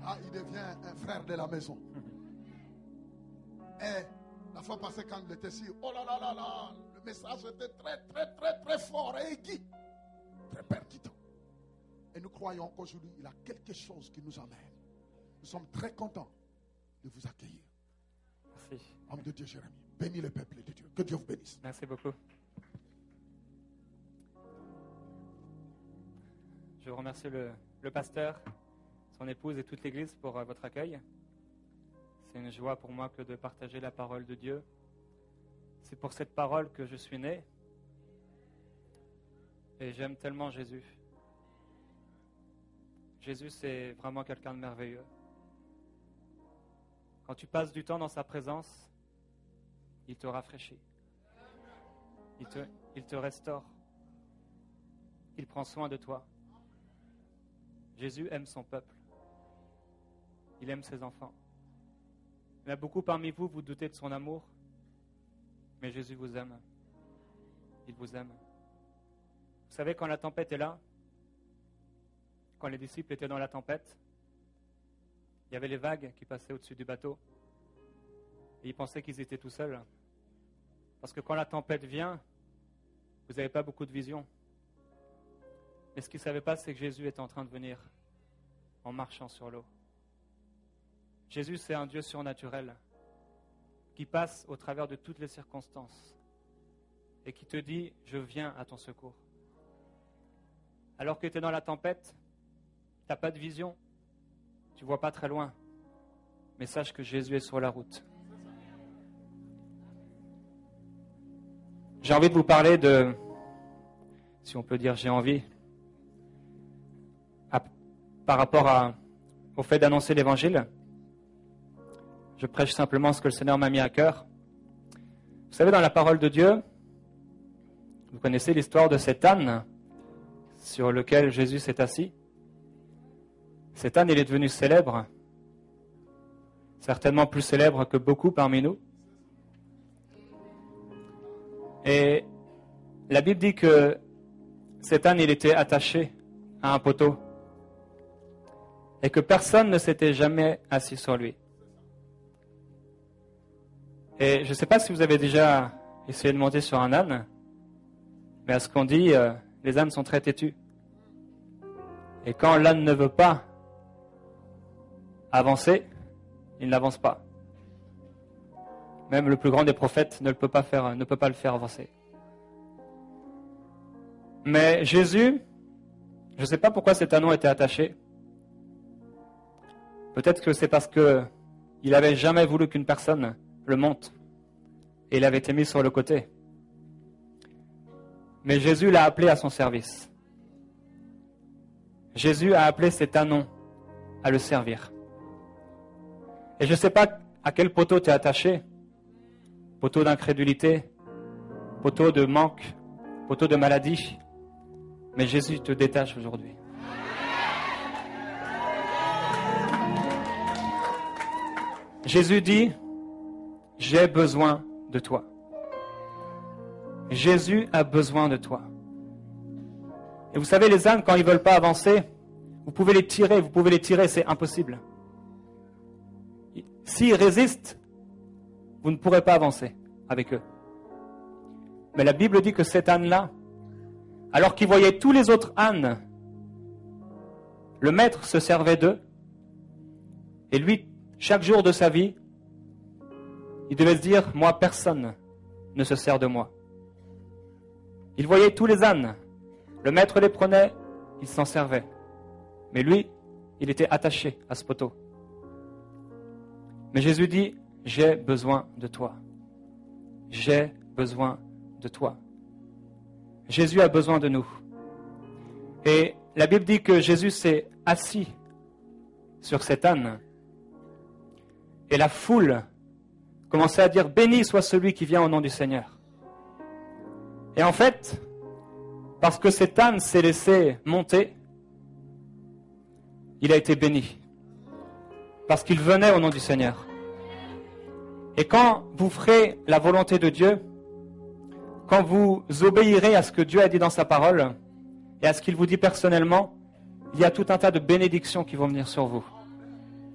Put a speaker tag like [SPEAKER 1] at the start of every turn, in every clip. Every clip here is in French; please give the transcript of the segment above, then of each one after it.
[SPEAKER 1] il devient un frère de la maison. Et la fois passée, quand il était ici, oh là là là là, le message était très, très, très, très fort et aigu, très percutant. Et nous croyons qu'aujourd'hui, il y a quelque chose qui nous amène. Nous sommes très contents de vous accueillir.
[SPEAKER 2] Merci.
[SPEAKER 1] Homme de Dieu, Jérémie, bénis le peuple de Dieu. Que Dieu vous bénisse.
[SPEAKER 2] Merci beaucoup. Je remercie le pasteur, son épouse et toute l'église pour votre accueil. C'est une joie pour moi que de partager la parole de Dieu. C'est pour cette parole que je suis né. Et j'aime tellement Jésus. Jésus, c'est vraiment quelqu'un de merveilleux. Quand tu passes du temps dans sa présence, il te rafraîchit. Il te restaure. Il prend soin de toi. Jésus aime son peuple. Il aime ses enfants. Il y en a beaucoup parmi vous, vous doutez de son amour, mais Jésus vous aime. Il vous aime. Vous savez, quand la tempête est là, quand les disciples étaient dans la tempête, il y avait les vagues qui passaient au-dessus du bateau. Et ils pensaient qu'ils étaient tout seuls. Parce que quand la tempête vient, vous n'avez pas beaucoup de vision. Mais ce qu'ils ne savaient pas, c'est que Jésus était en train de venir en marchant sur l'eau. Jésus, c'est un Dieu surnaturel qui passe au travers de toutes les circonstances et qui te dit, je viens à ton secours. Alors que tu es dans la tempête, tu n'as pas de vision, tu ne vois pas très loin, mais sache que Jésus est sur la route. J'ai envie de vous parler de, si on peut dire j'ai envie, par rapport au fait d'annoncer l'évangile. Je prêche simplement ce que le Seigneur m'a mis à cœur. Vous savez, dans la parole de Dieu, vous connaissez l'histoire de cet âne sur lequel Jésus s'est assis. Cet âne, il est devenu célèbre, certainement plus célèbre que beaucoup parmi nous. Et la Bible dit que cet âne, il était attaché à un poteau et que personne ne s'était jamais assis sur lui. Et je ne sais pas si vous avez déjà essayé de monter sur un âne, mais à ce qu'on dit, les ânes sont très têtus. Et quand l'âne ne veut pas avancer, il n'avance pas. Même le plus grand des prophètes ne peut pas le faire avancer. Mais Jésus, je ne sais pas pourquoi cet âneau était attaché. Peut-être que c'est parce qu'il n'avait jamais voulu qu'une personne le monte. Et il avait été mis sur le côté. Mais Jésus l'a appelé à son service. Jésus a appelé cet ânon à le servir. Et je ne sais pas à quel poteau tu es attaché. Poteau d'incrédulité, poteau de manque, poteau de maladie. Mais Jésus te détache aujourd'hui. Jésus dit, j'ai besoin de toi. Jésus a besoin de toi. Et vous savez, les ânes, quand ils ne veulent pas avancer, vous pouvez les tirer, c'est impossible. S'ils résistent, vous ne pourrez pas avancer avec eux. Mais la Bible dit que cet âne-là, alors qu'il voyait tous les autres ânes, le maître se servait d'eux, et lui, chaque jour de sa vie, il devait se dire, moi, personne ne se sert de moi. Il voyait tous les ânes, le maître les prenait, il s'en servait. Mais lui, il était attaché à ce poteau. Mais Jésus dit, j'ai besoin de toi. J'ai besoin de toi. Jésus a besoin de nous. Et la Bible dit que Jésus s'est assis sur cet âne. Et la foule commençait à dire, béni soit celui qui vient au nom du Seigneur. Et en fait, parce que cet âne s'est laissé monter, il a été béni. Parce qu'il venait au nom du Seigneur. Et quand vous ferez la volonté de Dieu, quand vous obéirez à ce que Dieu a dit dans sa parole, et à ce qu'il vous dit personnellement, il y a tout un tas de bénédictions qui vont venir sur vous.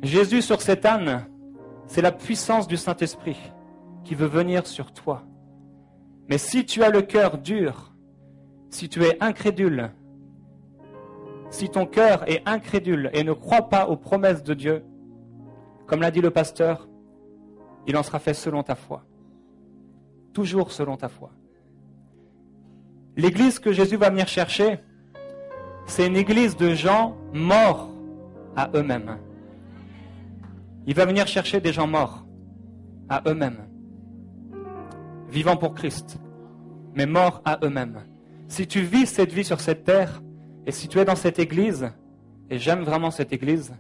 [SPEAKER 2] Jésus sur cet âne, c'est la puissance du Saint-Esprit qui veut venir sur toi. Mais si tu as le cœur dur, si tu es incrédule, si ton cœur est incrédule et ne croit pas aux promesses de Dieu, comme l'a dit le pasteur, il en sera fait selon ta foi. Toujours selon ta foi. L'église que Jésus va venir chercher, c'est une église de gens morts à eux-mêmes. Il va venir chercher des gens morts à eux-mêmes, vivants pour Christ, mais morts à eux-mêmes. Si tu vis cette vie sur cette terre, et si tu es dans cette église, et j'aime vraiment cette église,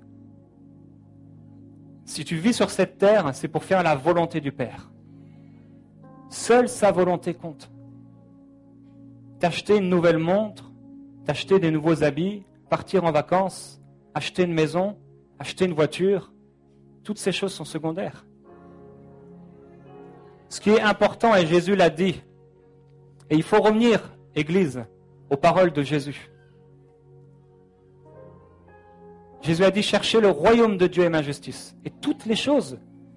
[SPEAKER 2] si tu vis sur cette terre, c'est pour faire la volonté du Père. Seule sa volonté compte. T'acheter une nouvelle montre, t'acheter des nouveaux habits, partir en vacances, acheter une maison, acheter une voiture, toutes ces choses sont secondaires. Ce qui est important, et Jésus l'a dit, et il faut revenir, Église, aux paroles de Jésus. Jésus a dit, cherchez le royaume de Dieu et ma justice. Et toutes les choses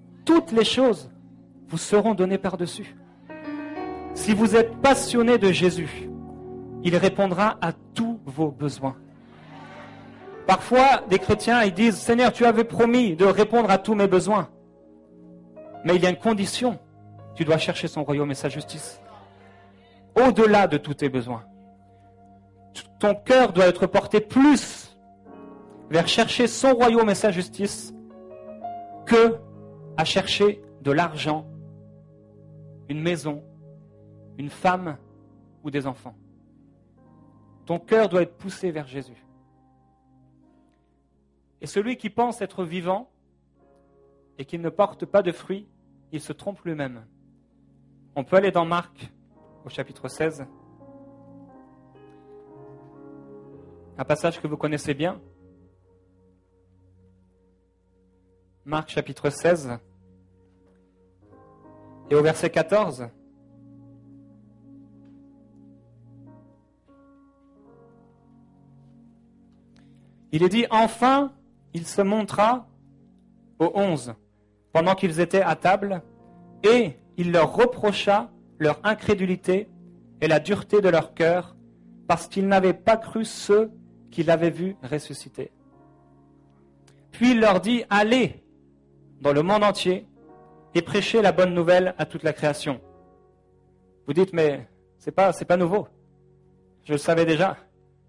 [SPEAKER 2] vous seront données par-dessus. Si vous êtes passionné de Jésus, il répondra à tous vos besoins. Parfois, des chrétiens, ils disent, Seigneur, tu avais promis de répondre à tous mes besoins. Mais il y a une condition. Tu dois chercher son royaume et sa justice. Au-delà de tous tes besoins. Ton cœur doit être porté plus vers chercher son royaume et sa justice que à chercher de l'argent, une maison, une femme ou des enfants. Ton cœur doit être poussé vers Jésus. Et celui qui pense être vivant et qui ne porte pas de fruits, il se trompe lui-même. On peut aller dans Marc, au chapitre 16. Un passage que vous connaissez bien. Marc, chapitre 16. Et au verset 14. Il est dit, enfin, il se montra aux 11, pendant qu'ils étaient à table, et il leur reprocha leur incrédulité et la dureté de leur cœur, parce qu'ils n'avaient pas cru ceux qui l'avaient vu ressusciter. Puis il leur dit, allez dans le monde entier et prêchez la bonne nouvelle à toute la création. Vous dites, mais c'est pas nouveau. Je le savais déjà.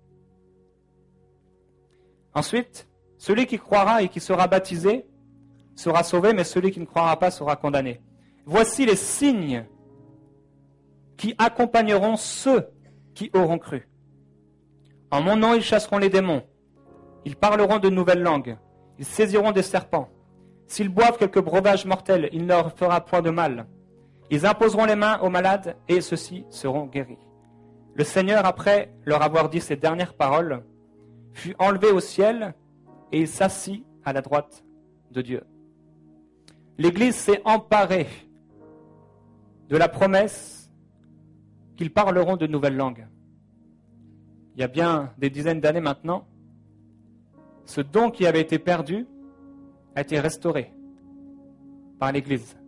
[SPEAKER 2] Ensuite, celui qui croira et qui sera baptisé sera sauvé, mais celui qui ne croira pas sera condamné. Voici les signes qui accompagneront ceux qui auront cru. En mon nom, ils chasseront les démons. Ils parleront de nouvelles langues. Ils saisiront des serpents. S'ils boivent quelques breuvages mortels, il ne leur fera point de mal. Ils imposeront les mains aux malades et ceux-ci seront guéris. Le Seigneur, après leur avoir dit ces dernières paroles, fut enlevé au ciel et il s'assit à la droite de Dieu. L'Église s'est emparée de la promesse qu'ils parleront de nouvelles langues. Il y a bien des dizaines d'années maintenant, ce don qui avait été perdu a été restauré par l'Église.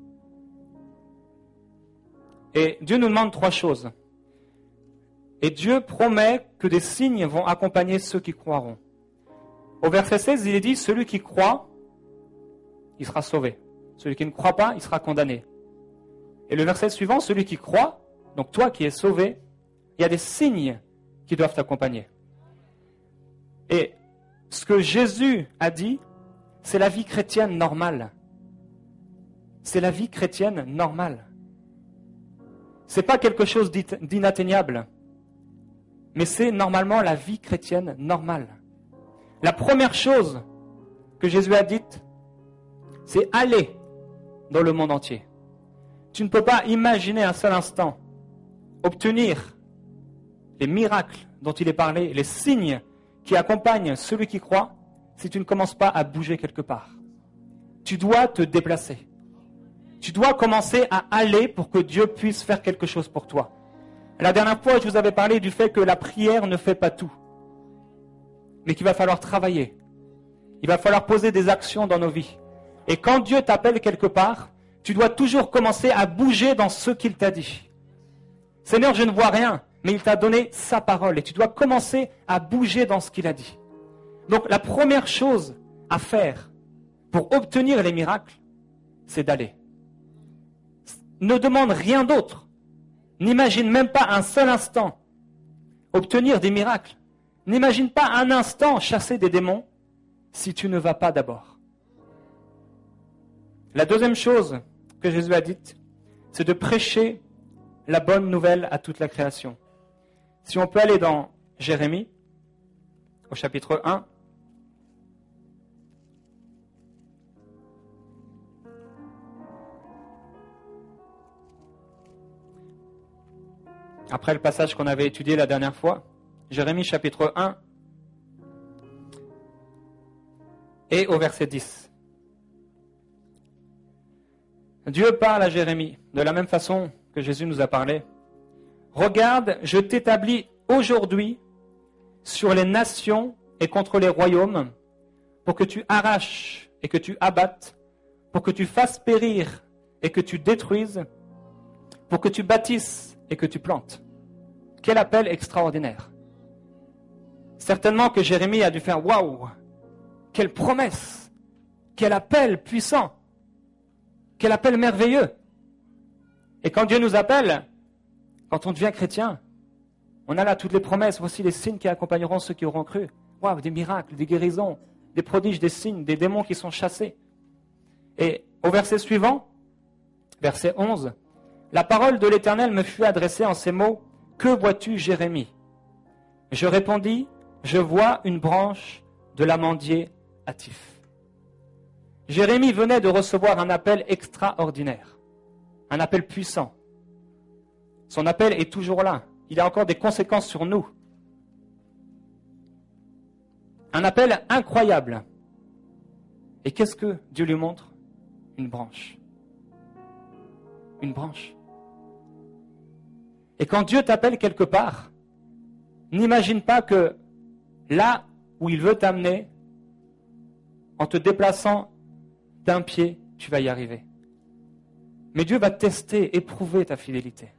[SPEAKER 2] Et Dieu nous demande 3 choses. Et Dieu promet que des signes vont accompagner ceux qui croiront. Au verset 16, il est dit, celui qui croit, il sera sauvé. Celui qui ne croit pas, il sera condamné. Et le verset suivant, celui qui croit, donc toi qui es sauvé, il y a des signes qui doivent t'accompagner. Et ce que Jésus a dit, c'est la vie chrétienne normale. C'est la vie chrétienne normale. C'est pas quelque chose d'inatteignable, mais c'est normalement la vie chrétienne normale. La première chose que Jésus a dite, c'est aller dans le monde entier. Tu ne peux pas imaginer un seul instant obtenir les miracles dont il est parlé, les signes qui accompagnent celui qui croit, si tu ne commences pas à bouger quelque part. Tu dois te déplacer. Tu dois commencer à aller pour que Dieu puisse faire quelque chose pour toi. La dernière fois, je vous avais parlé du fait que la prière ne fait pas tout, mais qu'il va falloir travailler. Il va falloir poser des actions dans nos vies. Et quand Dieu t'appelle quelque part, tu dois toujours commencer à bouger dans ce qu'il t'a dit. Seigneur, je ne vois rien, mais il t'a donné sa parole et tu dois commencer à bouger dans ce qu'il a dit. Donc la première chose à faire pour obtenir les miracles, c'est d'aller. Ne demande rien d'autre. N'imagine même pas un seul instant obtenir des miracles. N'imagine pas un instant chasser des démons si tu ne vas pas d'abord. La deuxième chose que Jésus a dite, c'est de prêcher la bonne nouvelle à toute la création. Si on peut aller dans Jérémie, au chapitre 1, après le passage qu'on avait étudié la dernière fois, Jérémie chapitre 1 et au verset 10. Dieu parle à Jérémie de la même façon que Jésus nous a parlé. Regarde, je t'établis aujourd'hui sur les nations et contre les royaumes pour que tu arraches et que tu abattes, pour que tu fasses périr et que tu détruises, pour que tu bâtisses et que tu plantes. Quel appel extraordinaire. Certainement que Jérémie a dû faire « Waouh ! Quelle promesse ! Quel appel puissant ! Quel appel merveilleux !» Et quand Dieu nous appelle, quand on devient chrétien, on a là toutes les promesses. Voici les signes qui accompagneront ceux qui auront cru. Waouh, des miracles, des guérisons, des prodiges, des signes, des démons qui sont chassés. Et au verset suivant, verset 11, la parole de l'Éternel me fut adressée en ces mots. Que vois-tu, Jérémie ? Je répondis, je vois une branche de l'amandier hâtif. Jérémie venait de recevoir un appel extraordinaire, un appel puissant. Son appel est toujours là. Il a encore des conséquences sur nous. Un appel incroyable. Et qu'est-ce que Dieu lui montre ? Une branche. Une branche. Et quand Dieu t'appelle quelque part, n'imagine pas que là où il veut t'amener, en te déplaçant d'un pied, tu vas y arriver. Mais Dieu va tester, éprouver ta fidélité.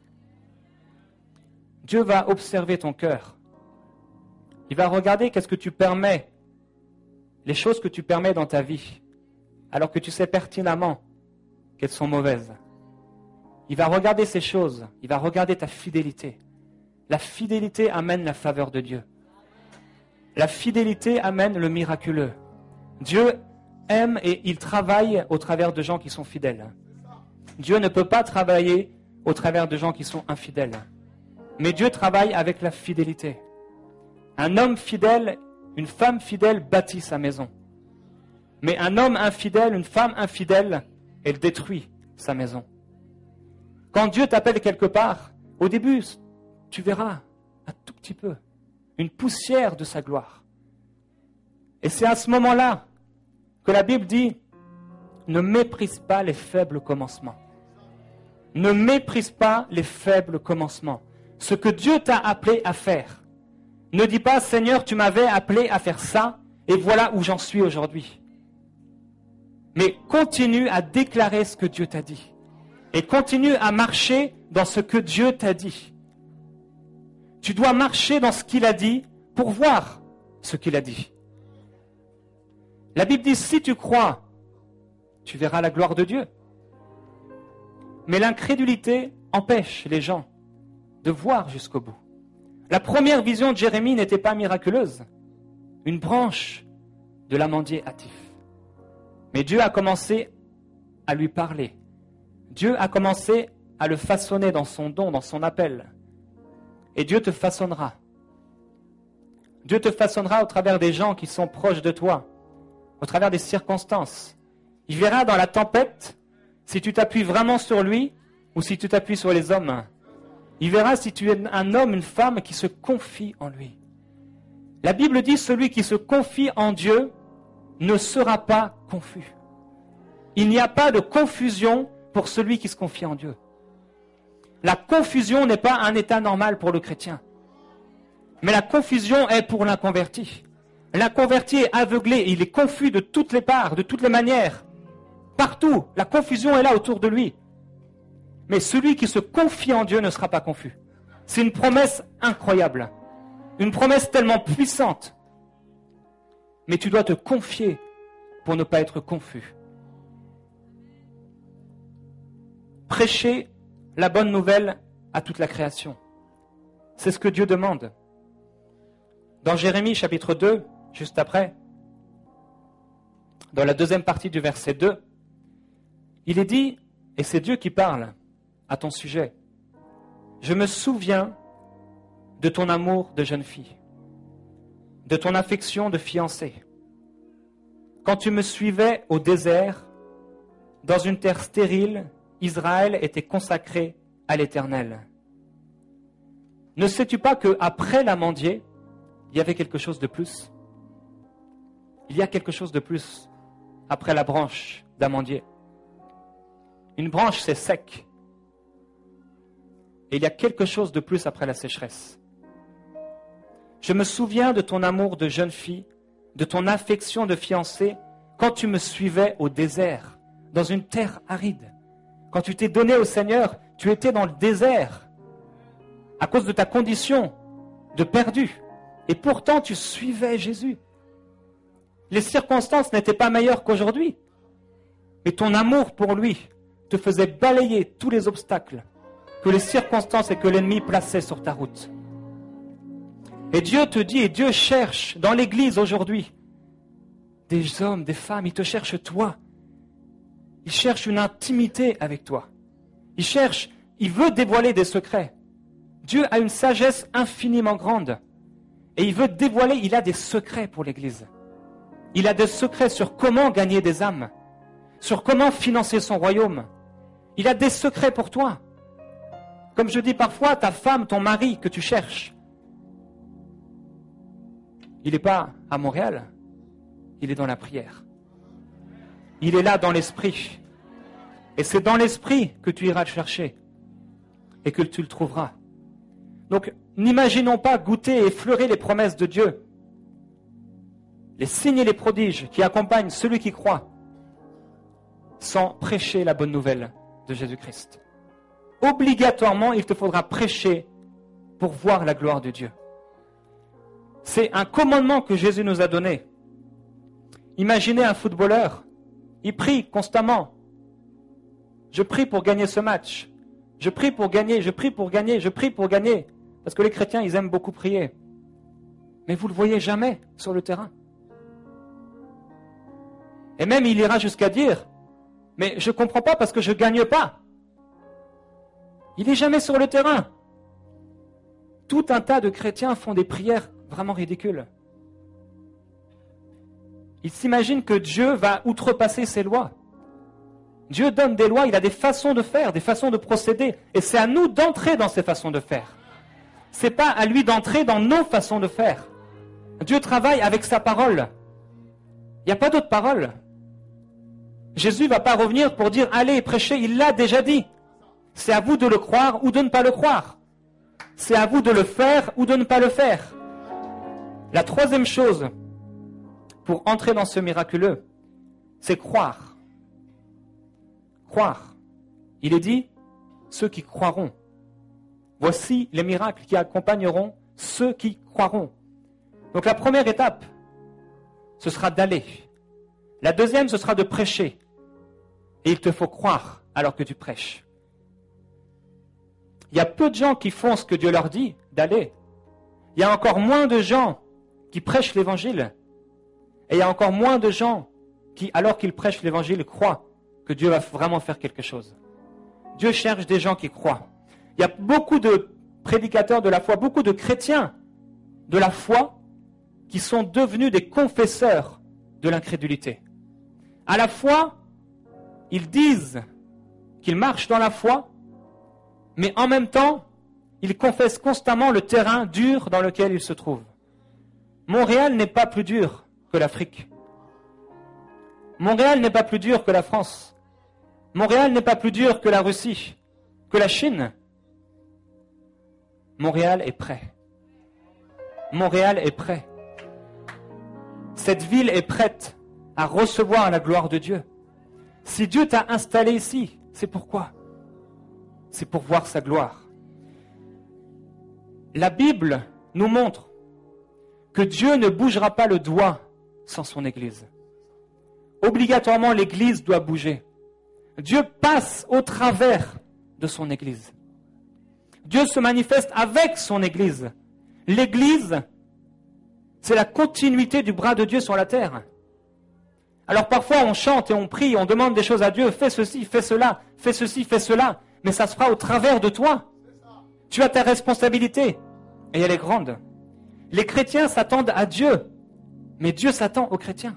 [SPEAKER 2] Dieu va observer ton cœur. Il va regarder qu'est-ce que tu permets, les choses que tu permets dans ta vie, alors que tu sais pertinemment qu'elles sont mauvaises. Il va regarder ces choses, il va regarder ta fidélité. La fidélité amène la faveur de Dieu. La fidélité amène le miraculeux. Dieu aime et il travaille au travers de gens qui sont fidèles. Dieu ne peut pas travailler au travers de gens qui sont infidèles. Mais Dieu travaille avec la fidélité. Un homme fidèle, une femme fidèle bâtit sa maison. Mais un homme infidèle, une femme infidèle, elle détruit sa maison. Quand Dieu t'appelle quelque part, au début, tu verras un tout petit peu, une poussière de sa gloire. Et c'est à ce moment-là que la Bible dit, ne méprise pas les faibles commencements. Ne méprise pas les faibles commencements. Ce que Dieu t'a appelé à faire. Ne dis pas, Seigneur, tu m'avais appelé à faire ça, et voilà où j'en suis aujourd'hui. Mais continue à déclarer ce que Dieu t'a dit. Et continue à marcher dans ce que Dieu t'a dit. Tu dois marcher dans ce qu'il a dit pour voir ce qu'il a dit. La Bible dit, si tu crois, tu verras la gloire de Dieu. Mais l'incrédulité empêche les gens de voir jusqu'au bout. La première vision de Jérémie n'était pas miraculeuse. Une branche de l'amandier hâtif. Mais Dieu a commencé à lui parler. Dieu a commencé à le façonner dans son don, dans son appel. Et Dieu te façonnera. Dieu te façonnera au travers des gens qui sont proches de toi, au travers des circonstances. Il verra dans la tempête si tu t'appuies vraiment sur lui ou si tu t'appuies sur les hommes. Il verra si tu es un homme, une femme qui se confie en lui. La Bible dit, celui qui se confie en Dieu ne sera pas confus. Il n'y a pas de confusion pour celui qui se confie en Dieu. La confusion n'est pas un état normal pour le chrétien. Mais la confusion est pour l'inconverti. L'inconverti est aveuglé, il est confus de toutes les parts, de toutes les manières. Partout, la confusion est là autour de lui. Mais celui qui se confie en Dieu ne sera pas confus. C'est une promesse incroyable. Une promesse tellement puissante. Mais tu dois te confier pour ne pas être confus. Prêcher la bonne nouvelle à toute la création. C'est ce que Dieu demande. Dans Jérémie chapitre 2, juste après, dans la deuxième partie du verset 2, il est dit, et c'est Dieu qui parle à ton sujet, « Je me souviens de ton amour de jeune fille, de ton affection de fiancée. Quand tu me suivais au désert, dans une terre stérile, Israël était consacré à l'Éternel. Ne sais-tu pas qu'après l'amandier, il y avait quelque chose de plus? Il y a quelque chose de plus après la branche d'amandier. Une branche, c'est sec. Et il y a quelque chose de plus après la sécheresse. Je me souviens de ton amour de jeune fille, de ton affection de fiancée, quand tu me suivais au désert, dans une terre aride. Quand tu t'es donné au Seigneur, tu étais dans le désert, à cause de ta condition de perdu. Et pourtant, tu suivais Jésus. Les circonstances n'étaient pas meilleures qu'aujourd'hui. Mais ton amour pour lui te faisait balayer tous les obstacles que les circonstances et que l'ennemi plaçaient sur ta route. Et Dieu te dit, et Dieu cherche dans l'Église aujourd'hui des hommes, des femmes, il te cherche toi. Il cherche une intimité avec toi. Il veut dévoiler des secrets. Dieu a une sagesse infiniment grande. Et il veut dévoiler, il a des secrets pour l'Église. Il a des secrets sur comment gagner des âmes, sur comment financer son royaume. Il a des secrets pour toi. Comme je dis parfois, ta femme, ton mari que tu cherches, il n'est pas à Montréal, il est dans la prière. Il est là dans l'esprit. Et c'est dans l'esprit que tu iras le chercher et que tu le trouveras. Donc, n'imaginons pas goûter et effleurer les promesses de Dieu, les signes et les prodiges qui accompagnent celui qui croit, sans prêcher la bonne nouvelle de Jésus-Christ. Obligatoirement, il te faudra prêcher pour voir la gloire de Dieu. C'est un commandement que Jésus nous a donné. Imaginez un footballeur, il prie constamment. Je prie pour gagner ce match. Je prie pour gagner, je prie pour gagner, je prie pour gagner. Parce que les chrétiens, ils aiment beaucoup prier. Mais vous ne le voyez jamais sur le terrain. Et même il ira jusqu'à dire, mais je ne comprends pas parce que je ne gagne pas. Il n'est jamais sur le terrain. Tout un tas de chrétiens font des prières vraiment ridicules. Ils s'imaginent que Dieu va outrepasser ses lois. Dieu donne des lois, il a des façons de faire, des façons de procéder. Et c'est à nous d'entrer dans ces façons de faire. Ce n'est pas à lui d'entrer dans nos façons de faire. Dieu travaille avec sa parole. Il n'y a pas d'autre parole. Jésus ne va pas revenir pour dire « Allez, prêchez », il l'a déjà dit. C'est à vous de le croire ou de ne pas le croire. C'est à vous de le faire ou de ne pas le faire. La troisième chose pour entrer dans ce miraculeux, c'est croire. Croire. Il est dit « Ceux qui croiront ». Voici les miracles qui accompagneront ceux qui croiront. Donc la première étape, ce sera d'aller. La deuxième, ce sera de prêcher. Et il te faut croire alors que tu prêches. Il y a peu de gens qui font ce que Dieu leur dit d'aller. Il y a encore moins de gens qui prêchent l'évangile. Et il y a encore moins de gens qui, alors qu'ils prêchent l'évangile, croient que Dieu va vraiment faire quelque chose. Dieu cherche des gens qui croient. Il y a beaucoup de prédicateurs de la foi, beaucoup de chrétiens de la foi qui sont devenus des confesseurs de l'incrédulité. À la fois, ils disent qu'ils marchent dans la foi, mais en même temps, ils confessent constamment le terrain dur dans lequel ils se trouvent. Montréal n'est pas plus dur que l'Afrique. Montréal n'est pas plus dur que la France. Montréal n'est pas plus dur que la Russie, que la Chine. Montréal est prêt. Montréal est prêt. cette ville est prête à recevoir la gloire de Dieu. Si Dieu t'a installé ici, c'est pourquoi? C'est pour voir sa gloire. La Bible nous montre que Dieu ne bougera pas le doigt sans son Église. Obligatoirement, l'Église doit bouger. Dieu passe au travers de son Église. Dieu se manifeste avec son Église. L'Église, c'est la continuité du bras de Dieu sur la terre. Alors parfois on chante et on prie, on demande des choses à Dieu, fais ceci, fais cela, fais ceci, fais cela, mais ça se fera au travers de toi. Tu as ta responsabilité et elle est grande. Les chrétiens s'attendent à Dieu, mais Dieu s'attend aux chrétiens.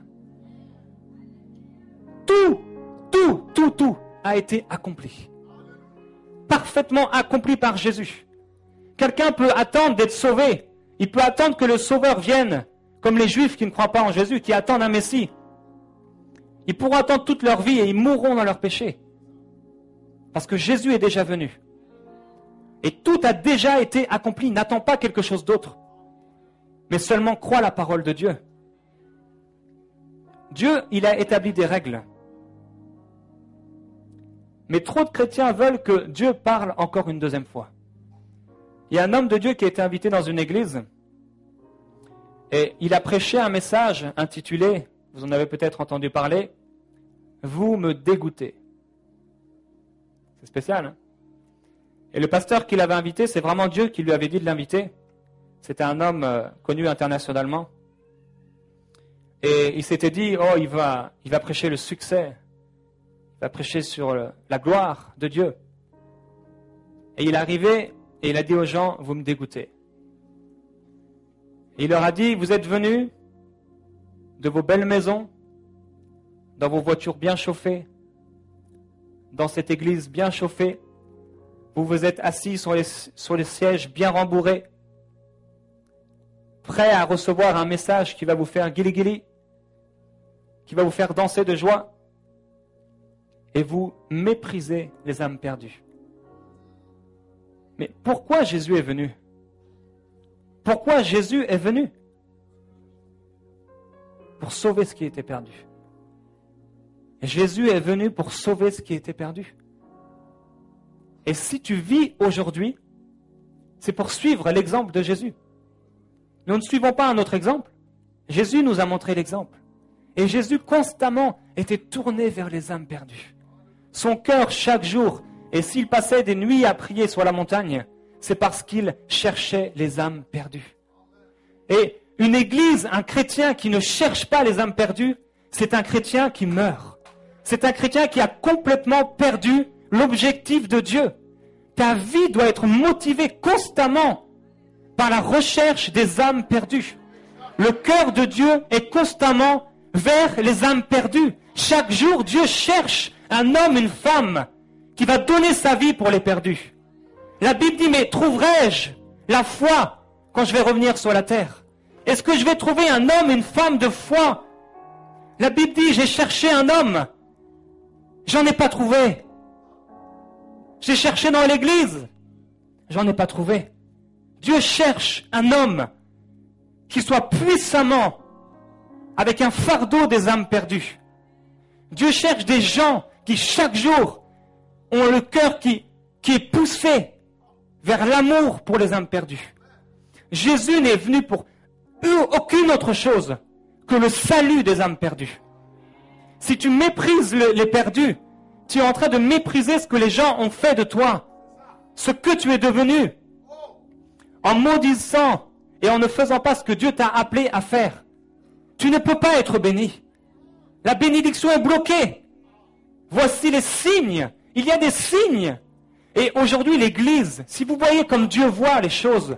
[SPEAKER 2] Tout a été accompli. Parfaitement accompli par Jésus. Quelqu'un peut attendre d'être sauvé. Il peut attendre que le Sauveur vienne, comme les Juifs qui ne croient pas en Jésus, qui attendent un Messie. Ils pourront attendre toute leur vie et ils mourront dans leur péché. Parce que Jésus est déjà venu. Et tout a déjà été accompli. N'attends pas quelque chose d'autre. Mais seulement crois la parole de Dieu. Dieu, il a établi des règles. Mais trop de chrétiens veulent que Dieu parle encore une deuxième fois. Il y a un homme de Dieu qui a été invité dans une église et il a prêché un message intitulé, vous en avez peut-être entendu parler, « Vous me dégoûtez ». C'est spécial, hein? Et le pasteur qui l'avait invité, c'est vraiment Dieu qui lui avait dit de l'inviter. C'était un homme connu internationalement. Et il s'était dit, oh, il va prêcher le succès. Il va prêcher sur la gloire de Dieu. Et il est arrivé et il a dit aux gens, vous me dégoûtez. Et il leur a dit, vous êtes venus de vos belles maisons, dans vos voitures bien chauffées, dans cette église bien chauffée. Vous vous êtes assis sur les sièges bien rembourrés, prêts à recevoir un message qui va vous faire guili-guili, qui va vous faire danser de joie. Et vous méprisez les âmes perdues. Mais pourquoi Jésus est venu? Pourquoi Jésus est venu? Pour sauver ce qui était perdu. Et Jésus est venu pour sauver ce qui était perdu. Et si tu vis aujourd'hui, c'est pour suivre l'exemple de Jésus. Nous ne suivons pas un autre exemple. Jésus nous a montré l'exemple. Et Jésus constamment était tourné vers les âmes perdues. Son cœur chaque jour, et s'il passait des nuits à prier sur la montagne, c'est parce qu'il cherchait les âmes perdues. Et une église, un chrétien qui ne cherche pas les âmes perdues, c'est un chrétien qui meurt. C'est un chrétien qui a complètement perdu l'objectif de Dieu. Ta vie doit être motivée constamment par la recherche des âmes perdues. Le cœur de Dieu est constamment vers les âmes perdues. Chaque jour, Dieu cherche un homme, une femme qui va donner sa vie pour les perdus. La Bible dit, mais trouverai-je la foi quand je vais revenir sur la terre? Est-ce que je vais trouver un homme, une femme de foi? La Bible dit, j'ai cherché un homme. J'en ai pas trouvé. J'ai cherché dans l'église. J'en ai pas trouvé. Dieu cherche un homme qui soit puissamment avec un fardeau des âmes perdues. Dieu cherche des gens qui chaque jour ont le cœur qui est poussé vers l'amour pour les âmes perdues. Jésus n'est venu pour aucune autre chose que le salut des âmes perdues. Si tu méprises les perdus, tu es en train de mépriser ce que les gens ont fait de toi, ce que tu es devenu, en maudissant et en ne faisant pas ce que Dieu t'a appelé à faire. Tu ne peux pas être béni. La bénédiction est bloquée. Voici les signes. Il y a des signes. Et aujourd'hui, l'Église, si vous voyez comme Dieu voit les choses,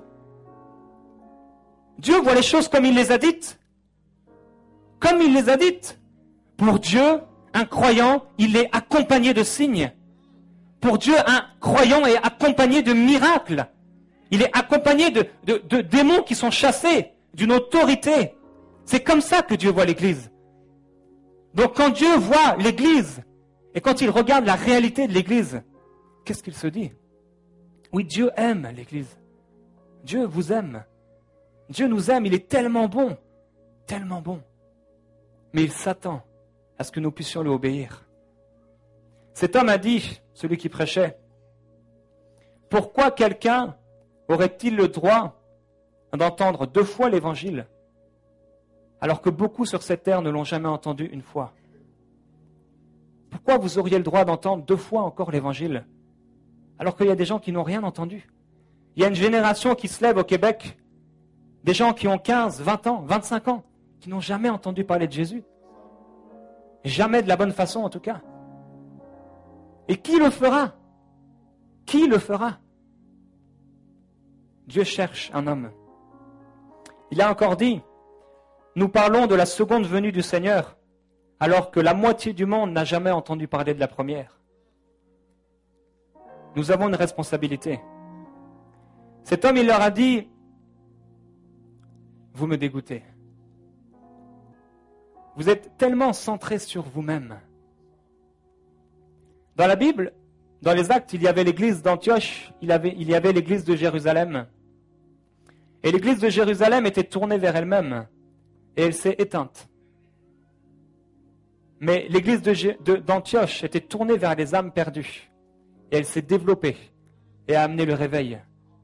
[SPEAKER 2] Dieu voit les choses comme il les a dites. Comme il les a dites. Pour Dieu, un croyant, il est accompagné de signes. Pour Dieu, un croyant est accompagné de miracles. Il est accompagné de démons qui sont chassés, d'une autorité. C'est comme ça que Dieu voit l'Église. Donc quand Dieu voit l'Église, et quand il regarde la réalité de l'Église, qu'est-ce qu'il se dit? Oui, Dieu aime l'Église. Dieu vous aime. Dieu nous aime, il est tellement bon. Tellement bon. mais il s'attend à ce que nous puissions lui obéir. Cet homme a dit, celui qui prêchait, « Pourquoi quelqu'un aurait-il le droit d'entendre 2 fois l'Évangile, alors que beaucoup sur cette terre ne l'ont jamais entendu une fois? Pourquoi vous auriez le droit d'entendre 2 fois encore l'Évangile, alors qu'il y a des gens qui n'ont rien entendu? Il y a une génération qui se lève au Québec, des gens qui ont 15, 20 ans, 25 ans, qui n'ont jamais entendu parler de Jésus. Jamais de la bonne façon en tout cas. Et qui le fera? Qui le fera? Dieu cherche un homme. Il a encore dit, nous parlons de la seconde venue du Seigneur, alors que la moitié du monde n'a jamais entendu parler de la première. Nous avons une responsabilité. Cet homme, il leur a dit, vous me dégoûtez. Vous êtes tellement centrés sur vous-même. Dans la Bible, dans les Actes, il y avait l'église d'Antioche, il y avait l'église de Jérusalem. Et l'église de Jérusalem était tournée vers elle-même, et elle s'est éteinte. Mais l'église d'Antioche était tournée vers les âmes perdues, et elle s'est développée, et a amené le réveil.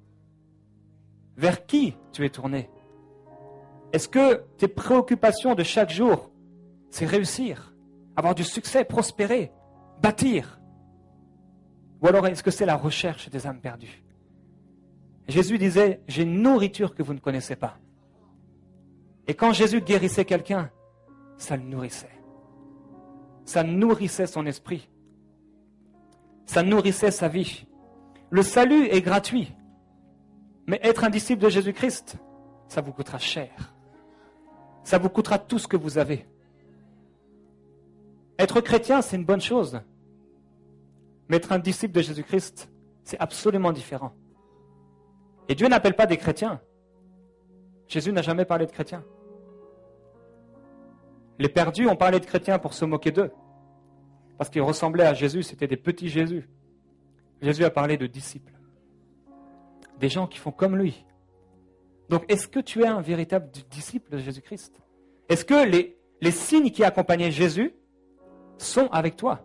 [SPEAKER 2] Vers qui tu es tourné? Est-ce que tes préoccupations de chaque jour, c'est réussir, avoir du succès, prospérer, bâtir? Ou alors est-ce que c'est la recherche des âmes perdues? Jésus disait, j'ai une nourriture que vous ne connaissez pas. Et quand Jésus guérissait quelqu'un, ça le nourrissait. Ça nourrissait son esprit. Ça nourrissait sa vie. Le salut est gratuit. Mais être un disciple de Jésus-Christ, ça vous coûtera cher. Ça vous coûtera tout ce que vous avez. Être chrétien, c'est une bonne chose. Mais être un disciple de Jésus-Christ, c'est absolument différent. Et Dieu n'appelle pas des chrétiens. Jésus n'a jamais parlé de chrétiens. Les perdus ont parlé de chrétiens pour se moquer d'eux. Parce qu'ils ressemblaient à Jésus, c'était des petits Jésus. Jésus a parlé de disciples. Des gens qui font comme lui. Donc, est-ce que tu es un véritable disciple de Jésus-Christ? Est-ce que les signes qui accompagnaient Jésus sont avec toi?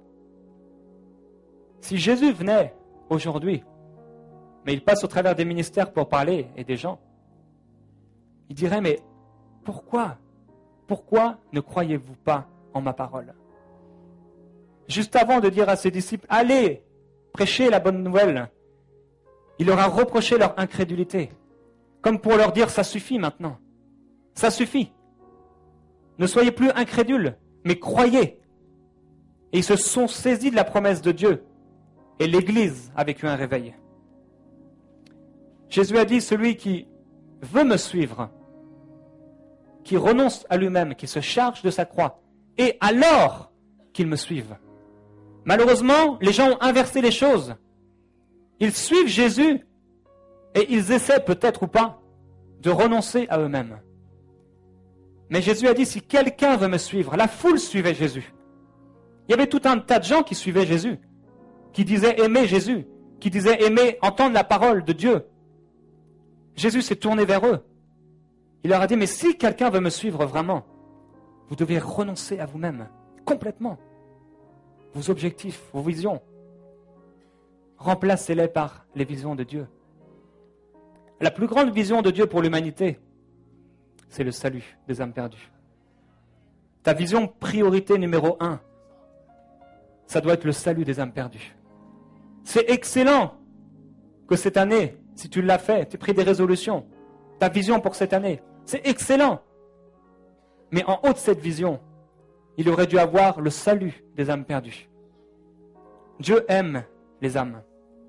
[SPEAKER 2] Si Jésus venait aujourd'hui, mais il passe au travers des ministères pour parler et des gens, il dirait, mais pourquoi ne croyez-vous pas en ma parole? Juste avant de dire à ses disciples, allez, prêchez la bonne nouvelle, il leur a reproché leur incrédulité, comme pour leur dire, ça suffit maintenant, ça suffit. Ne soyez plus incrédules, mais croyez. Et ils se sont saisis de la promesse de Dieu, et l'Église a vécu un réveil. Jésus a dit, celui qui veut me suivre, qui renonce à lui-même, qui se charge de sa croix, et alors qu'il me suive. Malheureusement, les gens ont inversé les choses. Ils suivent Jésus et ils essaient peut-être ou pas de renoncer à eux-mêmes. Mais Jésus a dit, si quelqu'un veut me suivre, la foule suivait Jésus. Il y avait tout un tas de gens qui suivaient Jésus, qui disaient aimer Jésus, qui disaient aimer entendre la parole de Dieu. Jésus s'est tourné vers eux. Il leur a dit, mais si quelqu'un veut me suivre vraiment, vous devez renoncer à vous-même, complètement. Vos objectifs, vos visions, remplacez-les par les visions de Dieu. La plus grande vision de Dieu pour l'humanité, c'est le salut des âmes perdues. Ta vision priorité numéro 1, ça doit être le salut des âmes perdues. C'est excellent que cette année, si tu l'as fait, tu as pris des résolutions, ta vision pour cette année, c'est excellent. Mais en haut de cette vision, il aurait dû avoir le salut des âmes perdues. Dieu aime les âmes.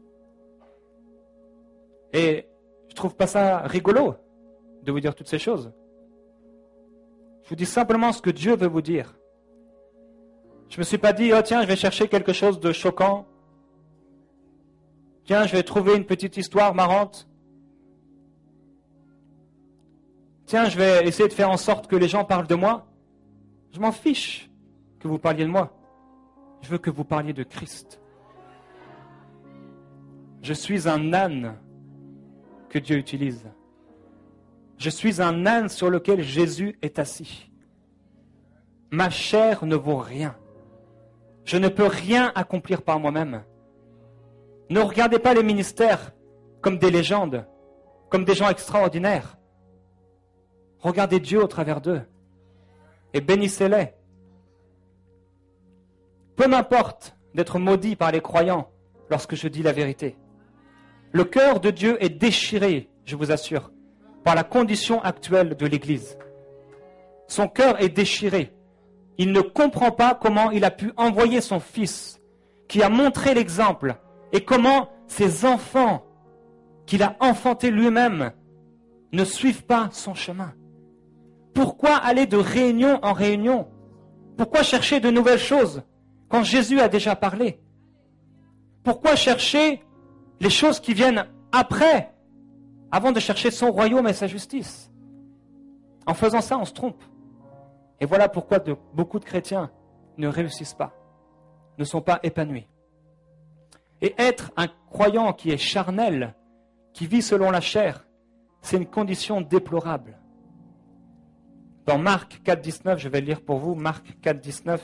[SPEAKER 2] Et je trouve pas ça rigolo de vous dire toutes ces choses. Je vous dis simplement ce que Dieu veut vous dire. Je me suis pas dit, oh tiens, je vais chercher quelque chose de choquant. Tiens, je vais trouver une petite histoire marrante. Tiens, je vais essayer de faire en sorte que les gens parlent de moi. Je m'en fiche que vous parliez de moi. Je veux que vous parliez de Christ. Je suis un âne que Dieu utilise. Je suis un âne sur lequel Jésus est assis. ma chair ne vaut rien. Je ne peux rien accomplir par moi-même. Ne regardez pas les ministères comme des légendes, comme des gens extraordinaires. Regardez Dieu au travers d'eux et bénissez-les. Peu m'importe d'être maudit par les croyants lorsque je dis la vérité. Le cœur de Dieu est déchiré, je vous assure, par la condition actuelle de l'Église. Son cœur est déchiré. Il ne comprend pas comment il a pu envoyer son Fils, qui a montré l'exemple, et comment ses enfants, qu'il a enfantés lui-même, ne suivent pas son chemin. Pourquoi aller de réunion en réunion? Pourquoi chercher de nouvelles choses quand Jésus a déjà parlé? Pourquoi chercher les choses qui viennent après, avant de chercher son royaume et sa justice? En faisant ça, on se trompe. Et voilà pourquoi beaucoup de chrétiens ne réussissent pas, ne sont pas épanouis. Et être un croyant qui est charnel, qui vit selon la chair, c'est une condition déplorable. Dans Marc 4,19, je vais le lire pour vous, Marc 4,19,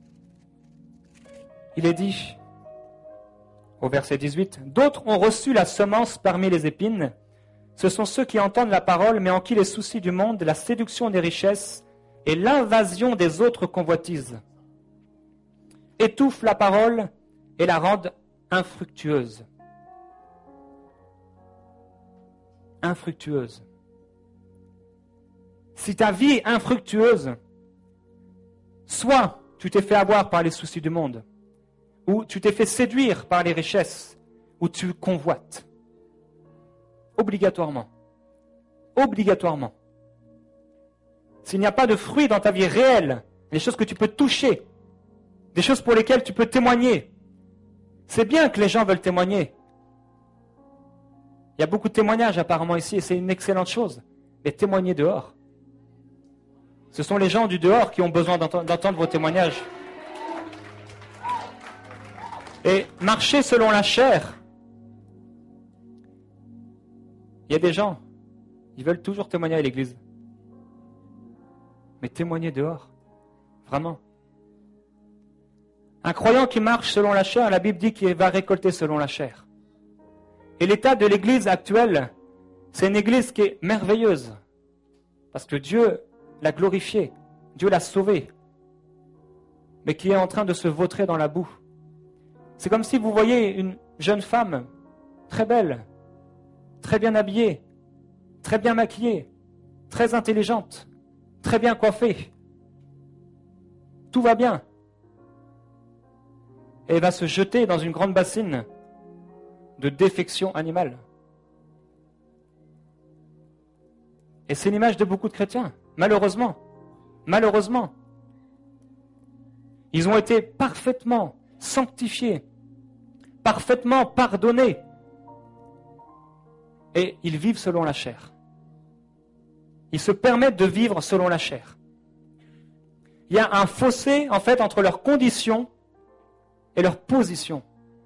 [SPEAKER 2] il est dit, au verset 18, « D'autres ont reçu la semence parmi les épines. Ce sont ceux qui entendent la parole, mais en qui les soucis du monde, la séduction des richesses et l'invasion des autres convoitises étouffent la parole et la rendent infructueuse. » Infructueuse. Si ta vie est infructueuse, soit tu t'es fait avoir par les soucis du monde, ou tu t'es fait séduire par les richesses, ou tu convoites. Obligatoirement. Obligatoirement. S'il n'y a pas de fruits dans ta vie réelle, des choses que tu peux toucher, des choses pour lesquelles tu peux témoigner, c'est bien que les gens veulent témoigner. Il y a beaucoup de témoignages apparemment ici et c'est une excellente chose. Mais témoigner dehors. Ce sont les gens du dehors qui ont besoin d'entendre vos témoignages. Et marcher selon la chair. Il y a des gens, ils veulent toujours témoigner à l'église. Mais témoigner dehors. Vraiment. Un croyant qui marche selon la chair, la Bible dit qu'il va récolter selon la chair. Et l'état de l'église actuelle, c'est une église qui est merveilleuse. Parce que Dieu l'a glorifiée, Dieu l'a sauvée. Mais qui est en train de se vautrer dans la boue. C'est comme si vous voyez une jeune femme, très belle, très bien habillée, très bien maquillée, très intelligente, très bien coiffée. Tout va bien. Et elle va se jeter dans une grande bassine de défection animale. Et c'est l'image de beaucoup de chrétiens, malheureusement. Malheureusement. Ils ont été parfaitement sanctifiés, parfaitement pardonnés. Et ils vivent selon la chair. Ils se permettent de vivre selon la chair. Il y a un fossé, en fait, entre leurs conditions et leur position.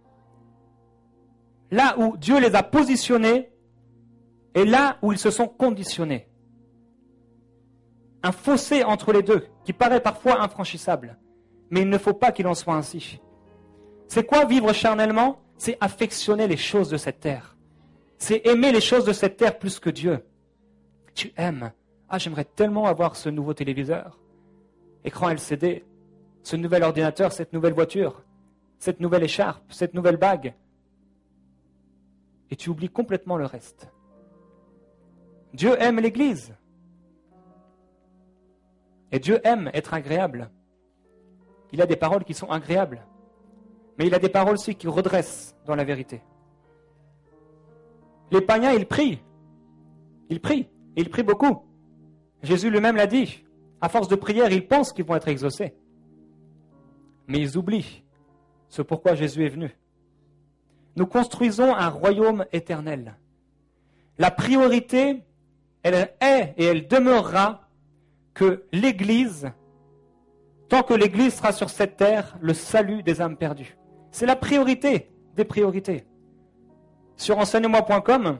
[SPEAKER 2] Là où Dieu les a positionnés et là où ils se sont conditionnés. Un fossé entre les deux qui paraît parfois infranchissable. Mais il ne faut pas qu'il en soit ainsi. C'est quoi vivre charnellement? C'est affectionner les choses de cette terre. C'est aimer les choses de cette terre plus que Dieu. Tu aimes. Ah, j'aimerais tellement avoir ce nouveau téléviseur, écran LCD, ce nouvel ordinateur, cette nouvelle voiture, cette nouvelle écharpe, cette nouvelle bague. Et tu oublies complètement le reste. Dieu aime l'Église. Et Dieu aime être agréable. Il a des paroles qui sont agréables. Mais il a des paroles aussi qui redressent dans la vérité. Les païens, ils prient. Ils prient. Et ils prient beaucoup. Jésus lui-même l'a dit. À force de prière, ils pensent qu'ils vont être exaucés. Mais ils oublient ce pourquoi Jésus est venu. Nous construisons un royaume éternel. La priorité, elle est et elle demeurera que l'Église, tant que l'Église sera sur cette terre, le salut des âmes perdues. C'est la priorité des priorités. Sur enseigne-moi.com,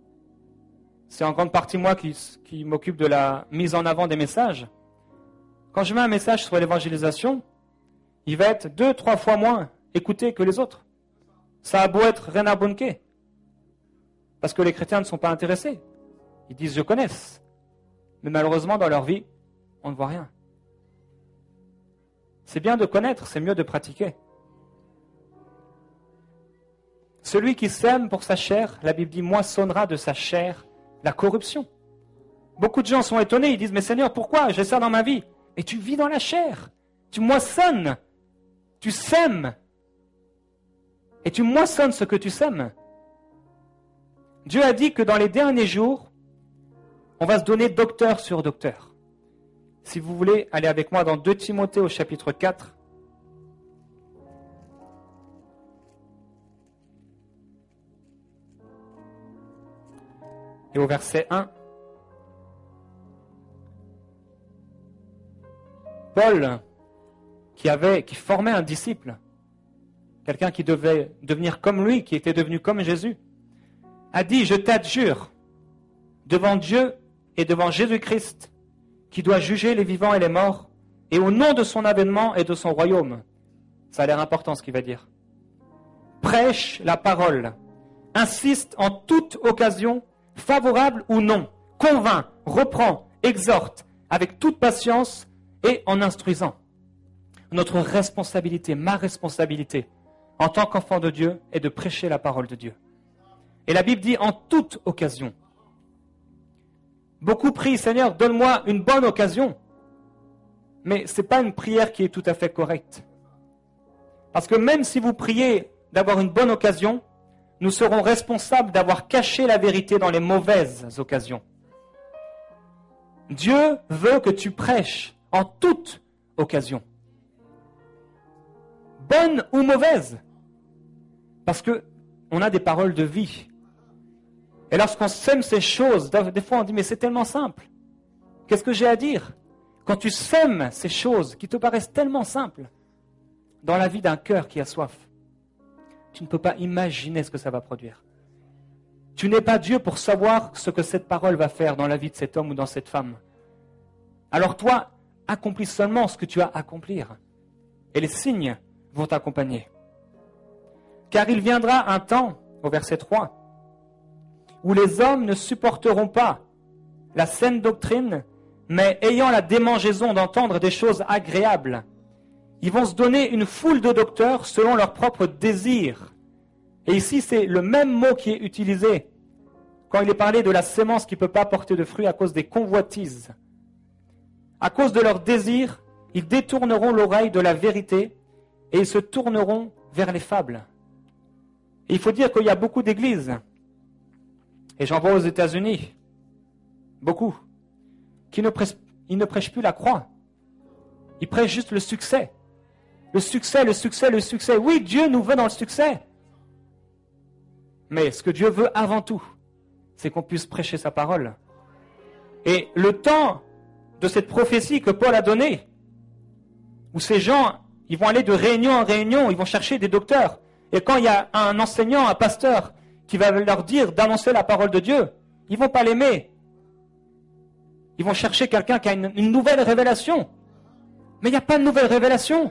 [SPEAKER 2] c'est en grande partie moi qui m'occupe de la mise en avant des messages. Quand je mets un message sur l'évangélisation, il va être 2-3 fois moins écouté que les autres. Ça a beau être Rena Bonke. Parce que les chrétiens ne sont pas intéressés. Ils disent « je connais ». Mais malheureusement, dans leur vie, on ne voit rien. C'est bien de connaître, c'est mieux de pratiquer. Celui qui sème pour sa chair, la Bible dit, moissonnera de sa chair la corruption. Beaucoup de gens sont étonnés, ils disent, mais Seigneur, pourquoi j'ai ça dans ma vie? Et tu vis dans la chair, tu moissonnes, tu sèmes, et tu moissonnes ce que tu sèmes. Dieu a dit que dans les derniers jours, on va se donner docteur sur docteur. Si vous voulez, allez avec moi dans 2 Timothée au chapitre 4. Et au verset 1. Paul, qui formait un disciple, quelqu'un qui devait devenir comme lui, qui était devenu comme Jésus, a dit, je t'adjure, devant Dieu et devant Jésus-Christ, qui doit juger les vivants et les morts, et au nom de son avènement et de son royaume. Ça a l'air important ce qu'il va dire. Prêche la parole, insiste en toute occasion, favorable ou non, convainc, reprend, exhorte, avec toute patience et en instruisant. Notre responsabilité, ma responsabilité, en tant qu'enfant de Dieu, est de prêcher la parole de Dieu. Et la Bible dit en toute occasion. Beaucoup prient, Seigneur, donne-moi une bonne occasion. Mais ce n'est pas une prière qui est tout à fait correcte. Parce que même si vous priez d'avoir une bonne occasion, nous serons responsables d'avoir caché la vérité dans les mauvaises occasions. Dieu veut que tu prêches en toute occasion. Bonne ou mauvaise. Parce que on a des paroles de vie. Et lorsqu'on sème ces choses, des fois on dit, mais c'est tellement simple. Qu'est-ce que j'ai à dire? Quand tu sèmes ces choses qui te paraissent tellement simples dans la vie d'un cœur qui a soif, tu ne peux pas imaginer ce que ça va produire. Tu n'es pas Dieu pour savoir ce que cette parole va faire dans la vie de cet homme ou dans cette femme. Alors toi, accomplis seulement ce que tu as à accomplir. Et les signes vont t'accompagner. Car il viendra un temps, au verset 3, où les hommes ne supporteront pas la saine doctrine, mais ayant la démangeaison d'entendre des choses agréables, ils vont se donner une foule de docteurs selon leurs propres désirs. Et ici, c'est le même mot qui est utilisé quand il est parlé de la sémence qui ne peut pas porter de fruits à cause des convoitises. À cause de leurs désirs, ils détourneront l'oreille de la vérité et ils se tourneront vers les fables. Et il faut dire qu'il y a beaucoup d'églises, et j'en vois aux États-Unis, beaucoup, qui ne prêchent plus la croix. Ils prêchent juste le succès. Le succès, le succès, le succès. Oui, Dieu nous veut dans le succès. Mais ce que Dieu veut avant tout, c'est qu'on puisse prêcher sa parole. Et le temps de cette prophétie que Paul a donnée, où ces gens, ils vont aller de réunion en réunion, ils vont chercher des docteurs. Et quand il y a un enseignant, un pasteur, qui va leur dire d'annoncer la parole de Dieu, ils ne vont pas l'aimer. Ils vont chercher quelqu'un qui a une nouvelle révélation. Mais il n'y a pas de nouvelle révélation.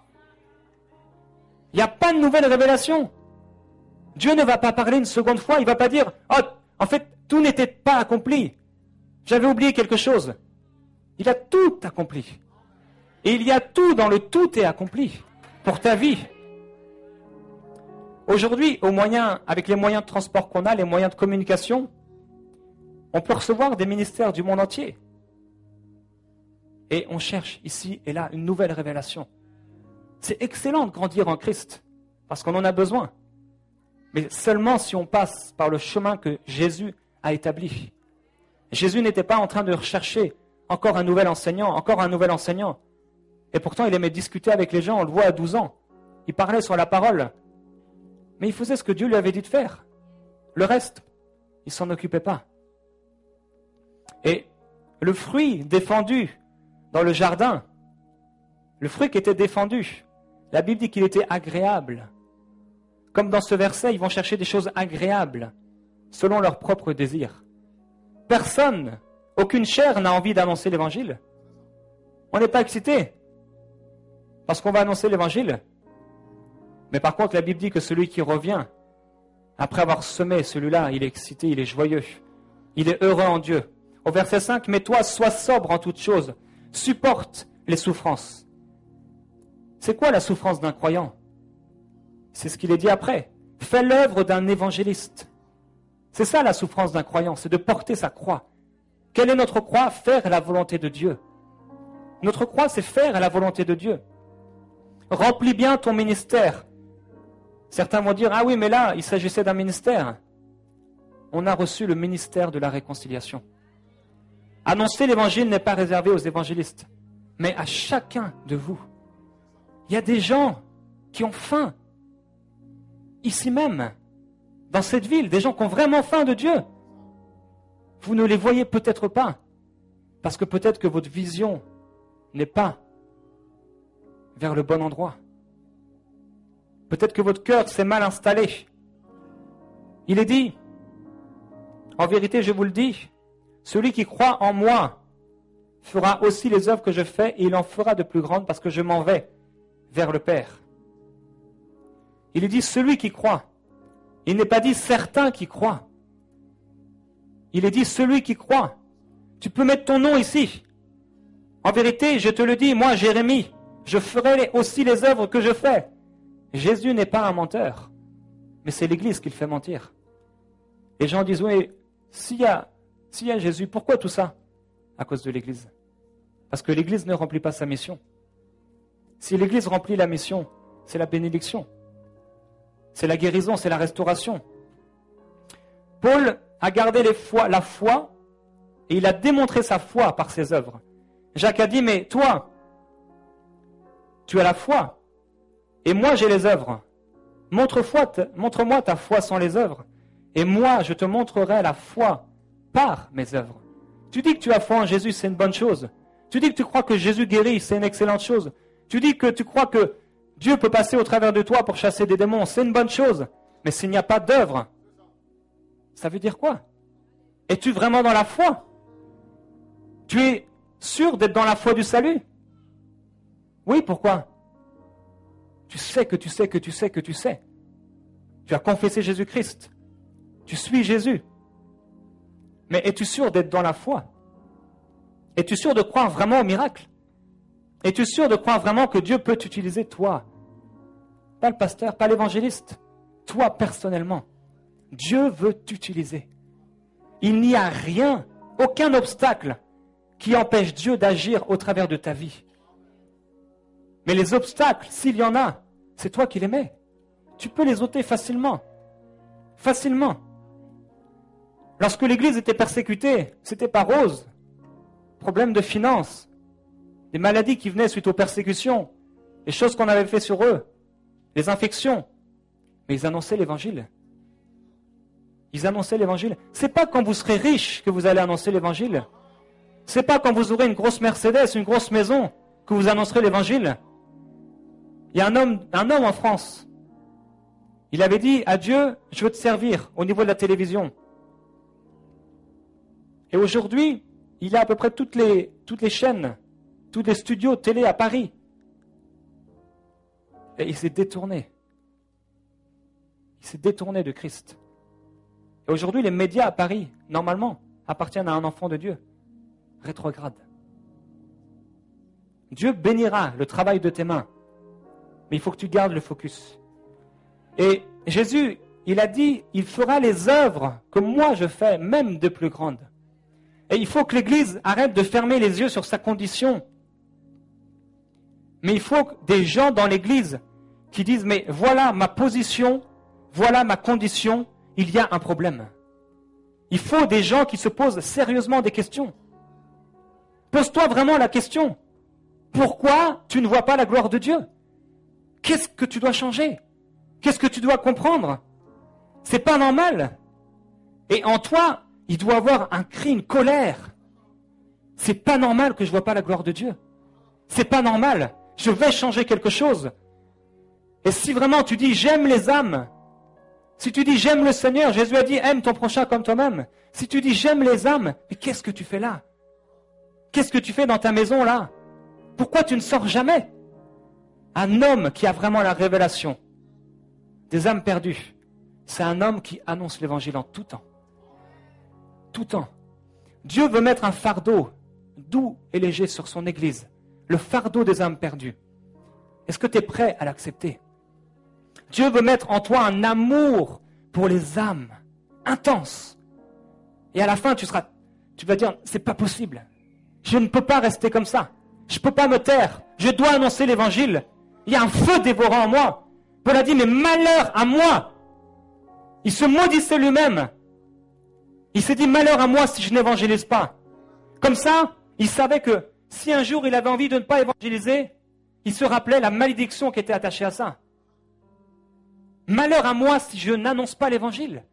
[SPEAKER 2] Il n'y a pas de nouvelle révélation. Dieu ne va pas parler une seconde fois, il ne va pas dire « Oh, en fait, tout n'était pas accompli. J'avais oublié quelque chose. » Il a tout accompli. Et il y a tout dans le tout est accompli pour ta vie. Aujourd'hui, avec les moyens de transport qu'on a, les moyens de communication, on peut recevoir des ministères du monde entier. Et on cherche ici et là une nouvelle révélation. C'est excellent de grandir en Christ, parce qu'on en a besoin. Mais seulement si on passe par le chemin que Jésus a établi. Jésus n'était pas en train de rechercher encore un nouvel enseignant, encore un nouvel enseignant. Et pourtant, il aimait discuter avec les gens, on le voit à 12 ans. Il parlait sur la parole. Mais il faisait ce que Dieu lui avait dit de faire. Le reste, il ne s'en occupait pas. Et le fruit défendu dans le jardin, le fruit qui était défendu, la Bible dit qu'il était agréable. Comme dans ce verset, ils vont chercher des choses agréables, selon leurs propres désirs. Personne, aucune chair n'a envie d'annoncer l'évangile. On n'est pas excité parce qu'on va annoncer l'évangile. Mais par contre, la Bible dit que celui qui revient, après avoir semé celui-là, il est excité, il est joyeux. Il est heureux en Dieu. Au verset 5, « Mais toi, sois sobre en toutes choses. Supporte les souffrances. » C'est quoi la souffrance d'un croyant? C'est ce qu'il est dit après. « Fais l'œuvre d'un évangéliste. » C'est ça la souffrance d'un croyant, c'est de porter sa croix. Quelle est notre croix? Faire la volonté de Dieu. Notre croix, c'est faire la volonté de Dieu. Remplis bien ton ministère. Certains vont dire, ah oui, mais là, il s'agissait d'un ministère. On a reçu le ministère de la réconciliation. Annoncer l'évangile n'est pas réservé aux évangélistes, mais à chacun de vous. Il y a des gens qui ont faim, ici même, dans cette ville, des gens qui ont vraiment faim de Dieu. Vous ne les voyez peut-être pas, parce que peut-être que votre vision n'est pas vers le bon endroit. Peut-être que votre cœur s'est mal installé. Il est dit, en vérité, je vous le dis, celui qui croit en moi fera aussi les œuvres que je fais et il en fera de plus grandes parce que je m'en vais vers le Père. Il est dit, celui qui croit. Il n'est pas dit certains qui croient. Il est dit celui qui croit. Tu peux mettre ton nom ici. En vérité, je te le dis, moi, Jérémie, je ferai aussi les œuvres que je fais. Jésus n'est pas un menteur, mais c'est l'Église qui le fait mentir. Les gens disent, oui, s'il y a Jésus, pourquoi tout ça? À cause de l'Église. Parce que l'Église ne remplit pas sa mission. Si l'Église remplit la mission, c'est la bénédiction. C'est la guérison, c'est la restauration. Paul a gardé la foi et il a démontré sa foi par ses œuvres. Jacques a dit, mais toi, tu as la foi et moi j'ai les œuvres. Montre-moi ta foi sans les œuvres et moi je te montrerai la foi par mes œuvres. Tu dis que tu as foi en Jésus, c'est une bonne chose. Tu dis que tu crois que Jésus guérit, c'est une excellente chose. Tu dis que tu crois que Dieu peut passer au travers de toi pour chasser des démons, c'est une bonne chose. Mais s'il n'y a pas d'œuvre, ça veut dire quoi? Es-tu vraiment dans la foi? Tu es sûr d'être dans la foi du salut? Oui, pourquoi? Tu sais que tu sais que tu sais que tu sais. Tu as confessé Jésus-Christ. Tu suis Jésus. Mais es-tu sûr d'être dans la foi? Es-tu sûr de croire vraiment au miracle? Es-tu sûr de croire vraiment que Dieu peut t'utiliser, toi? Pas le pasteur, pas l'évangéliste. Toi, personnellement. Dieu veut t'utiliser. Il n'y a rien, aucun obstacle qui empêche Dieu d'agir au travers de ta vie. Mais les obstacles, s'il y en a, c'est toi qui les mets. Tu peux les ôter facilement. Facilement. Lorsque l'Église était persécutée, c'était pas rose. Problème de finances, des maladies qui venaient suite aux persécutions, les choses qu'on avait fait sur eux, les infections. Mais ils annonçaient l'évangile. Ils annonçaient l'évangile. C'est pas quand vous serez riche que vous allez annoncer l'évangile. C'est pas quand vous aurez une grosse Mercedes, une grosse maison, que vous annoncerez l'évangile. Il y a un homme en France. Il avait dit à Dieu, je veux te servir au niveau de la télévision. Et aujourd'hui, il a à peu près toutes les chaînes, tous les studios télé à Paris. Et il s'est détourné. Il s'est détourné de Christ. Et aujourd'hui, les médias à Paris, normalement, appartiennent à un enfant de Dieu. Rétrograde. Dieu bénira le travail de tes mains. Mais il faut que tu gardes le focus. Et Jésus, il a dit, il fera les œuvres que moi je fais, même de plus grandes. Et il faut que l'Église arrête de fermer les yeux sur sa condition. Mais il faut des gens dans l'Église qui disent, mais voilà ma position, voilà ma condition, il y a un problème. Il faut des gens qui se posent sérieusement des questions. Pose-toi vraiment la question. Pourquoi tu ne vois pas la gloire de Dieu? Qu'est-ce que tu dois changer? Qu'est-ce que tu dois comprendre? C'est pas normal. Et en toi, il doit avoir un cri, une colère. C'est pas normal que je vois pas la gloire de Dieu. C'est pas normal. Je vais changer quelque chose. Et si vraiment tu dis j'aime les âmes, si tu dis j'aime le Seigneur, Jésus a dit aime ton prochain comme toi-même. Si tu dis j'aime les âmes, mais qu'est-ce que tu fais là? Qu'est-ce que tu fais dans ta maison là? Pourquoi tu ne sors jamais? Un homme qui a vraiment la révélation des âmes perdues, c'est un homme qui annonce l'évangile en tout temps. Tout temps. Dieu veut mettre un fardeau doux et léger sur son Église, le fardeau des âmes perdues. Est-ce que tu es prêt à l'accepter? Dieu veut mettre en toi un amour pour les âmes intense. Et à la fin, tu vas dire, c'est pas possible. Je ne peux pas rester comme ça. Je ne peux pas me taire. Je dois annoncer l'évangile. Il y a un feu dévorant en moi. Paul a dit, mais malheur à moi. Il se maudissait lui-même. Il s'est dit, malheur à moi si je n'évangélise pas. Comme ça, il savait que si un jour il avait envie de ne pas évangéliser, il se rappelait la malédiction qui était attachée à ça. Malheur à moi si je n'annonce pas l'évangile.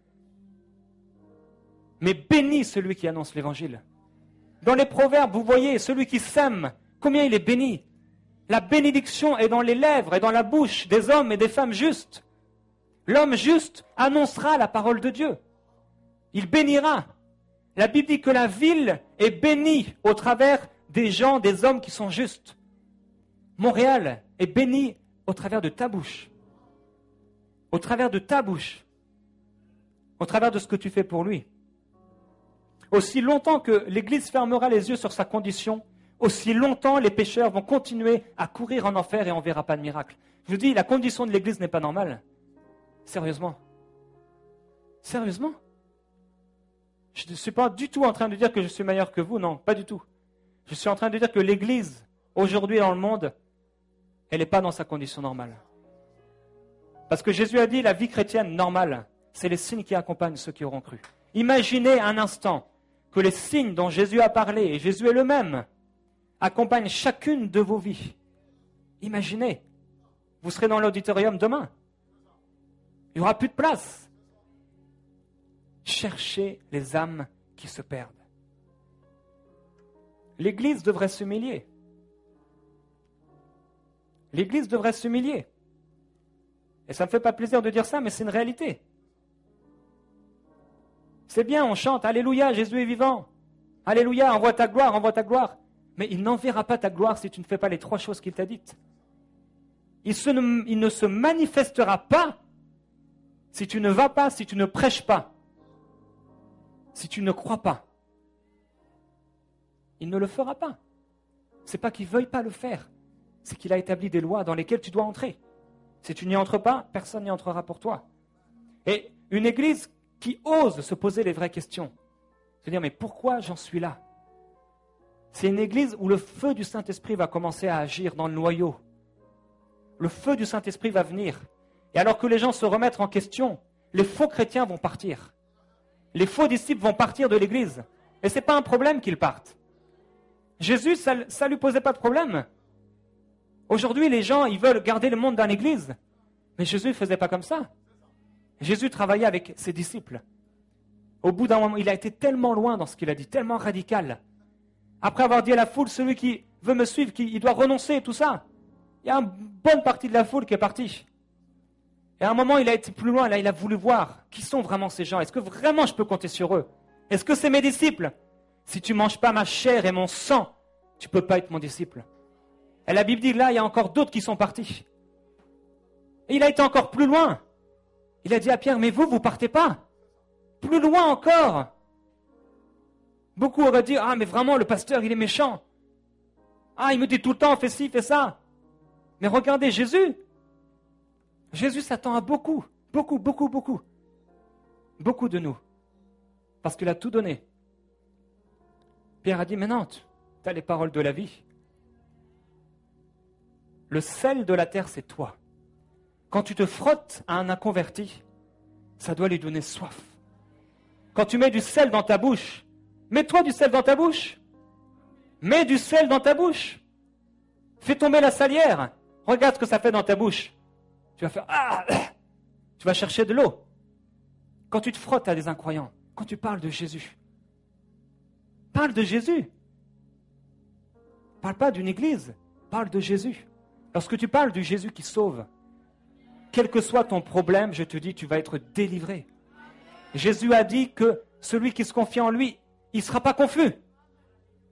[SPEAKER 2] Mais béni celui qui annonce l'évangile. Dans les proverbes, vous voyez, celui qui sème, combien il est béni. La bénédiction est dans les lèvres et dans la bouche des hommes et des femmes justes. L'homme juste annoncera la parole de Dieu. Il bénira. La Bible dit que la ville est bénie au travers des gens, des hommes qui sont justes. Montréal est béni au travers de ta bouche. Au travers de ta bouche. Au travers de ce que tu fais pour lui. Aussi longtemps que l'Église fermera les yeux sur sa condition, aussi longtemps les pécheurs vont continuer à courir en enfer et on ne verra pas de miracle. Je vous dis, la condition de l'Église n'est pas normale. Sérieusement. Sérieusement. Je ne suis pas du tout en train de dire que je suis meilleur que vous, non, pas du tout. Je suis en train de dire que l'Église, aujourd'hui dans le monde, elle n'est pas dans sa condition normale. Parce que Jésus a dit, la vie chrétienne normale, c'est les signes qui accompagnent ceux qui auront cru. Imaginez un instant que les signes dont Jésus a parlé, et Jésus est le même, accompagnent chacune de vos vies. Imaginez, vous serez dans l'auditorium demain. Il n'y aura plus de place. Cherchez les âmes qui se perdent. L'Église devrait s'humilier. L'Église devrait s'humilier. Et ça ne me fait pas plaisir de dire ça, mais c'est une réalité. C'est bien, on chante, Alléluia, Jésus est vivant. Alléluia, envoie ta gloire, envoie ta gloire. Mais il n'enverra pas ta gloire si tu ne fais pas les 3 choses qu'il t'a dites. Il ne se manifestera pas si tu ne vas pas, si tu ne prêches pas, si tu ne crois pas. Il ne le fera pas. Ce n'est pas qu'il ne veuille pas le faire, c'est qu'il a établi des lois dans lesquelles tu dois entrer. Si tu n'y entres pas, personne n'y entrera pour toi. Et une église qui ose se poser les vraies questions, se dire, mais pourquoi j'en suis là? C'est une église où le feu du Saint-Esprit va commencer à agir dans le noyau. Le feu du Saint-Esprit va venir. Et alors que les gens se remettent en question, les faux chrétiens vont partir. Les faux disciples vont partir de l'église. Et ce n'est pas un problème qu'ils partent. Jésus, ça ne lui posait pas de problème. Aujourd'hui, les gens, ils veulent garder le monde dans l'église. Mais Jésus ne faisait pas comme ça. Jésus travaillait avec ses disciples. Au bout d'un moment, il a été tellement loin dans ce qu'il a dit, tellement radical. Après avoir dit à la foule, celui qui veut me suivre, il doit renoncer et tout ça. Il y a une bonne partie de la foule qui est partie. Et à un moment, il a été plus loin, là, il a voulu voir qui sont vraiment ces gens. Est-ce que vraiment je peux compter sur eux? Est-ce que c'est mes disciples? Si tu ne manges pas ma chair et mon sang, tu ne peux pas être mon disciple. Et la Bible dit, là, il y a encore d'autres qui sont partis. Et il a été encore plus loin. Il a dit à Pierre, mais vous partez pas. Plus loin encore. Beaucoup auraient dit, ah, mais vraiment, le pasteur, il est méchant. Ah, il me dit tout le temps, fais ci, fais ça. Mais regardez Jésus. Jésus s'attend à beaucoup, beaucoup, beaucoup, beaucoup. Beaucoup de nous. Parce qu'il a tout donné. Pierre a dit, mais non, tu as les paroles de la vie. Le sel de la terre, c'est toi. Quand tu te frottes à un inconverti, ça doit lui donner soif. Quand tu mets du sel dans ta bouche, mets-toi du sel dans ta bouche. Mets du sel dans ta bouche. Fais tomber la salière. Regarde ce que ça fait dans ta bouche. Tu vas faire tu vas chercher de l'eau. Quand tu te frottes à des incroyants, quand tu parles de Jésus, parle de Jésus. Parle pas d'une église, parle de Jésus. Lorsque tu parles du Jésus qui sauve, quel que soit ton problème, je te dis, tu vas être délivré. Jésus a dit que celui qui se confie en lui, il ne sera pas confus.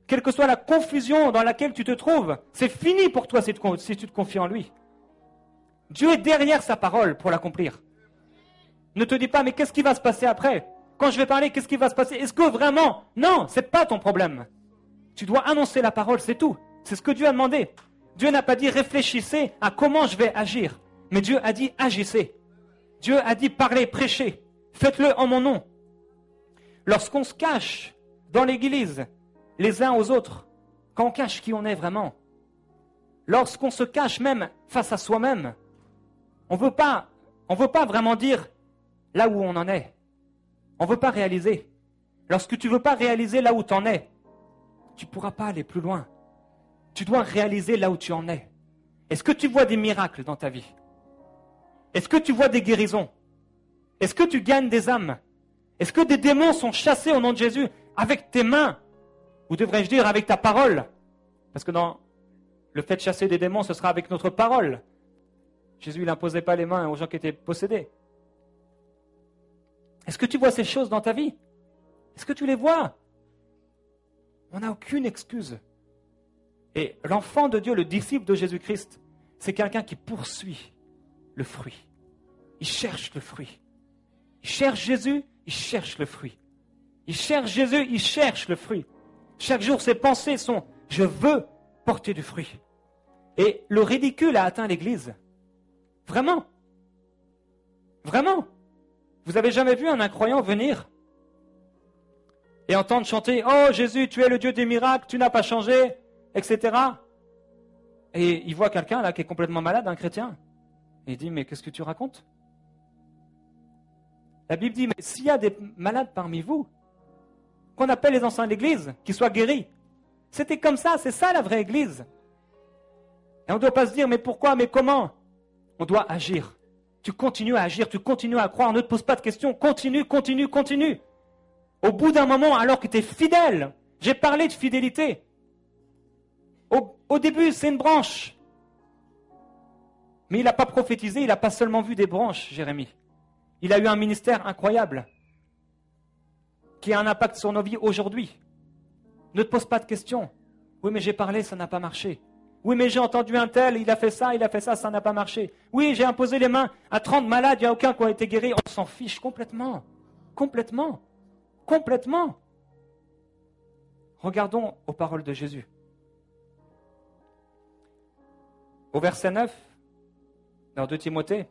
[SPEAKER 2] quelle que soit la confusion dans laquelle tu te trouves, c'est fini pour toi si tu te confies en lui. Dieu est derrière sa parole pour l'accomplir. Ne te dis pas, mais qu'est-ce qui va se passer après? Quand je vais parler, qu'est-ce qui va se passer? Est-ce que vraiment? Non, ce n'est pas ton problème. Tu dois annoncer la parole, c'est tout. C'est ce que Dieu a demandé. Dieu n'a pas dit réfléchissez à comment je vais agir. Mais Dieu a dit agissez. Dieu a dit parlez, prêchez. Faites-le en mon nom. Lorsqu'on se cache dans l'église, les uns aux autres, quand on cache qui on est vraiment, lorsqu'on se cache même face à soi-même, on ne veut pas vraiment dire là où on en est. On ne veut pas réaliser. Lorsque tu ne veux pas réaliser là où tu en es, tu ne pourras pas aller plus loin. Tu dois réaliser là où tu en es. Est-ce que tu vois des miracles dans ta vie? Est-ce que tu vois des guérisons? Est-ce que tu gagnes des âmes? Est-ce que des démons sont chassés au nom de Jésus avec tes mains? Ou devrais-je dire avec ta parole? Parce que dans le fait de chasser des démons, ce sera avec notre parole. Jésus n'imposait pas les mains aux gens qui étaient possédés. Est-ce que tu vois ces choses dans ta vie? Est-ce que tu les vois? On n'a aucune excuse. Et l'enfant de Dieu, le disciple de Jésus-Christ, c'est quelqu'un qui poursuit le fruit. Il cherche le fruit. Il cherche Jésus, il cherche le fruit. Il cherche Jésus, il cherche le fruit. Chaque jour, ses pensées sont « je veux porter du fruit ». Et le ridicule a atteint l'Église. Vraiment. Vraiment. Vous avez jamais vu un incroyant venir et entendre chanter « Oh Jésus, tu es le Dieu des miracles, tu n'as pas changé », etc. Et il voit quelqu'un là qui est complètement malade, un chrétien. Et il dit « Mais qu'est-ce que tu racontes ?» La Bible dit « Mais s'il y a des malades parmi vous, qu'on appelle les anciens de l'Église, qu'ils soient guéris. » C'était comme ça, c'est ça la vraie Église. Et on ne doit pas se dire « Mais pourquoi, mais comment ?» On doit agir. Tu continues à agir, tu continues à croire, ne te pose pas de questions, continue, continue, continue. Au bout d'un moment, alors que tu es fidèle, j'ai parlé de fidélité. Au début, c'est une branche. Mais il n'a pas prophétisé, il n'a pas seulement vu des branches, Jérémie. Il a eu un ministère incroyable qui a un impact sur nos vies aujourd'hui. Ne te pose pas de questions. Oui, mais j'ai parlé, ça n'a pas marché. Oui, mais j'ai entendu un tel, il a fait ça, ça n'a pas marché. Oui, j'ai imposé les mains à 30 malades, il n'y a aucun qui a été guéri. On s'en fiche complètement. Complètement. Complètement. Regardons aux paroles de Jésus. Au verset 9, dans 2 Timothée,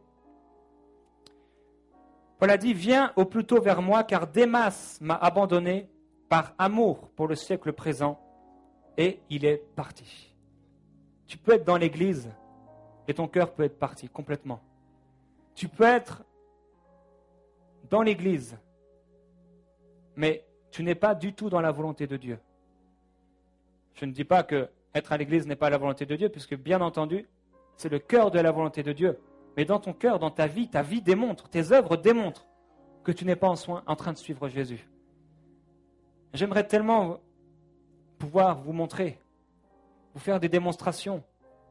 [SPEAKER 2] Paul a dit « Viens au plus tôt vers moi, car Démas m'a abandonné par amour pour le siècle présent, et il est parti. » Tu peux être dans l'église et ton cœur peut être parti complètement. Tu peux être dans l'église, mais tu n'es pas du tout dans la volonté de Dieu. Je ne dis pas que être à l'église n'est pas la volonté de Dieu, puisque bien entendu, c'est le cœur de la volonté de Dieu. Mais dans ton cœur, dans ta vie démontre, tes œuvres démontrent que tu n'es pas en train de suivre Jésus. J'aimerais tellement pouvoir vous montrer, vous faire des démonstrations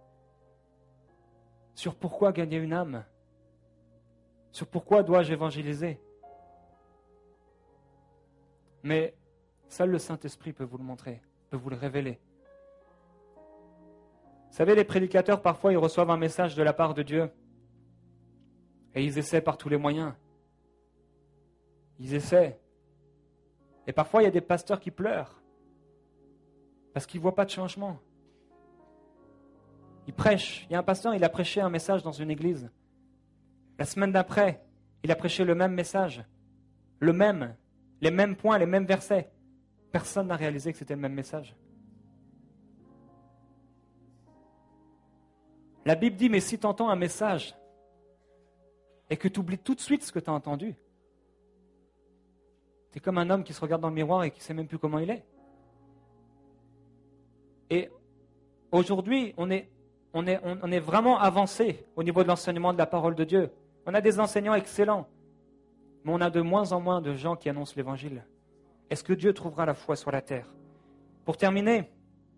[SPEAKER 2] sur pourquoi gagner une âme, sur pourquoi dois-je évangéliser. Mais seul le Saint-Esprit peut vous le montrer, peut vous le révéler. Vous savez, les prédicateurs, parfois, ils reçoivent un message de la part de Dieu et ils essaient par tous les moyens. Ils essaient. Et parfois, il y a des pasteurs qui pleurent parce qu'ils ne voient pas de changement. Ils prêchent. Il y a un pasteur, il a prêché un message dans une église. La semaine d'après, il a prêché le même message, les mêmes points, les mêmes versets. Personne n'a réalisé que c'était le même message. La Bible dit, mais si tu entends un message et que tu oublies tout de suite ce que tu as entendu, tu es comme un homme qui se regarde dans le miroir et qui ne sait même plus comment il est. Et aujourd'hui, on est vraiment avancé au niveau de l'enseignement de la parole de Dieu. On a des enseignants excellents, mais on a de moins en moins de gens qui annoncent l'évangile. Est-ce que Dieu trouvera la foi sur la terre? Pour terminer,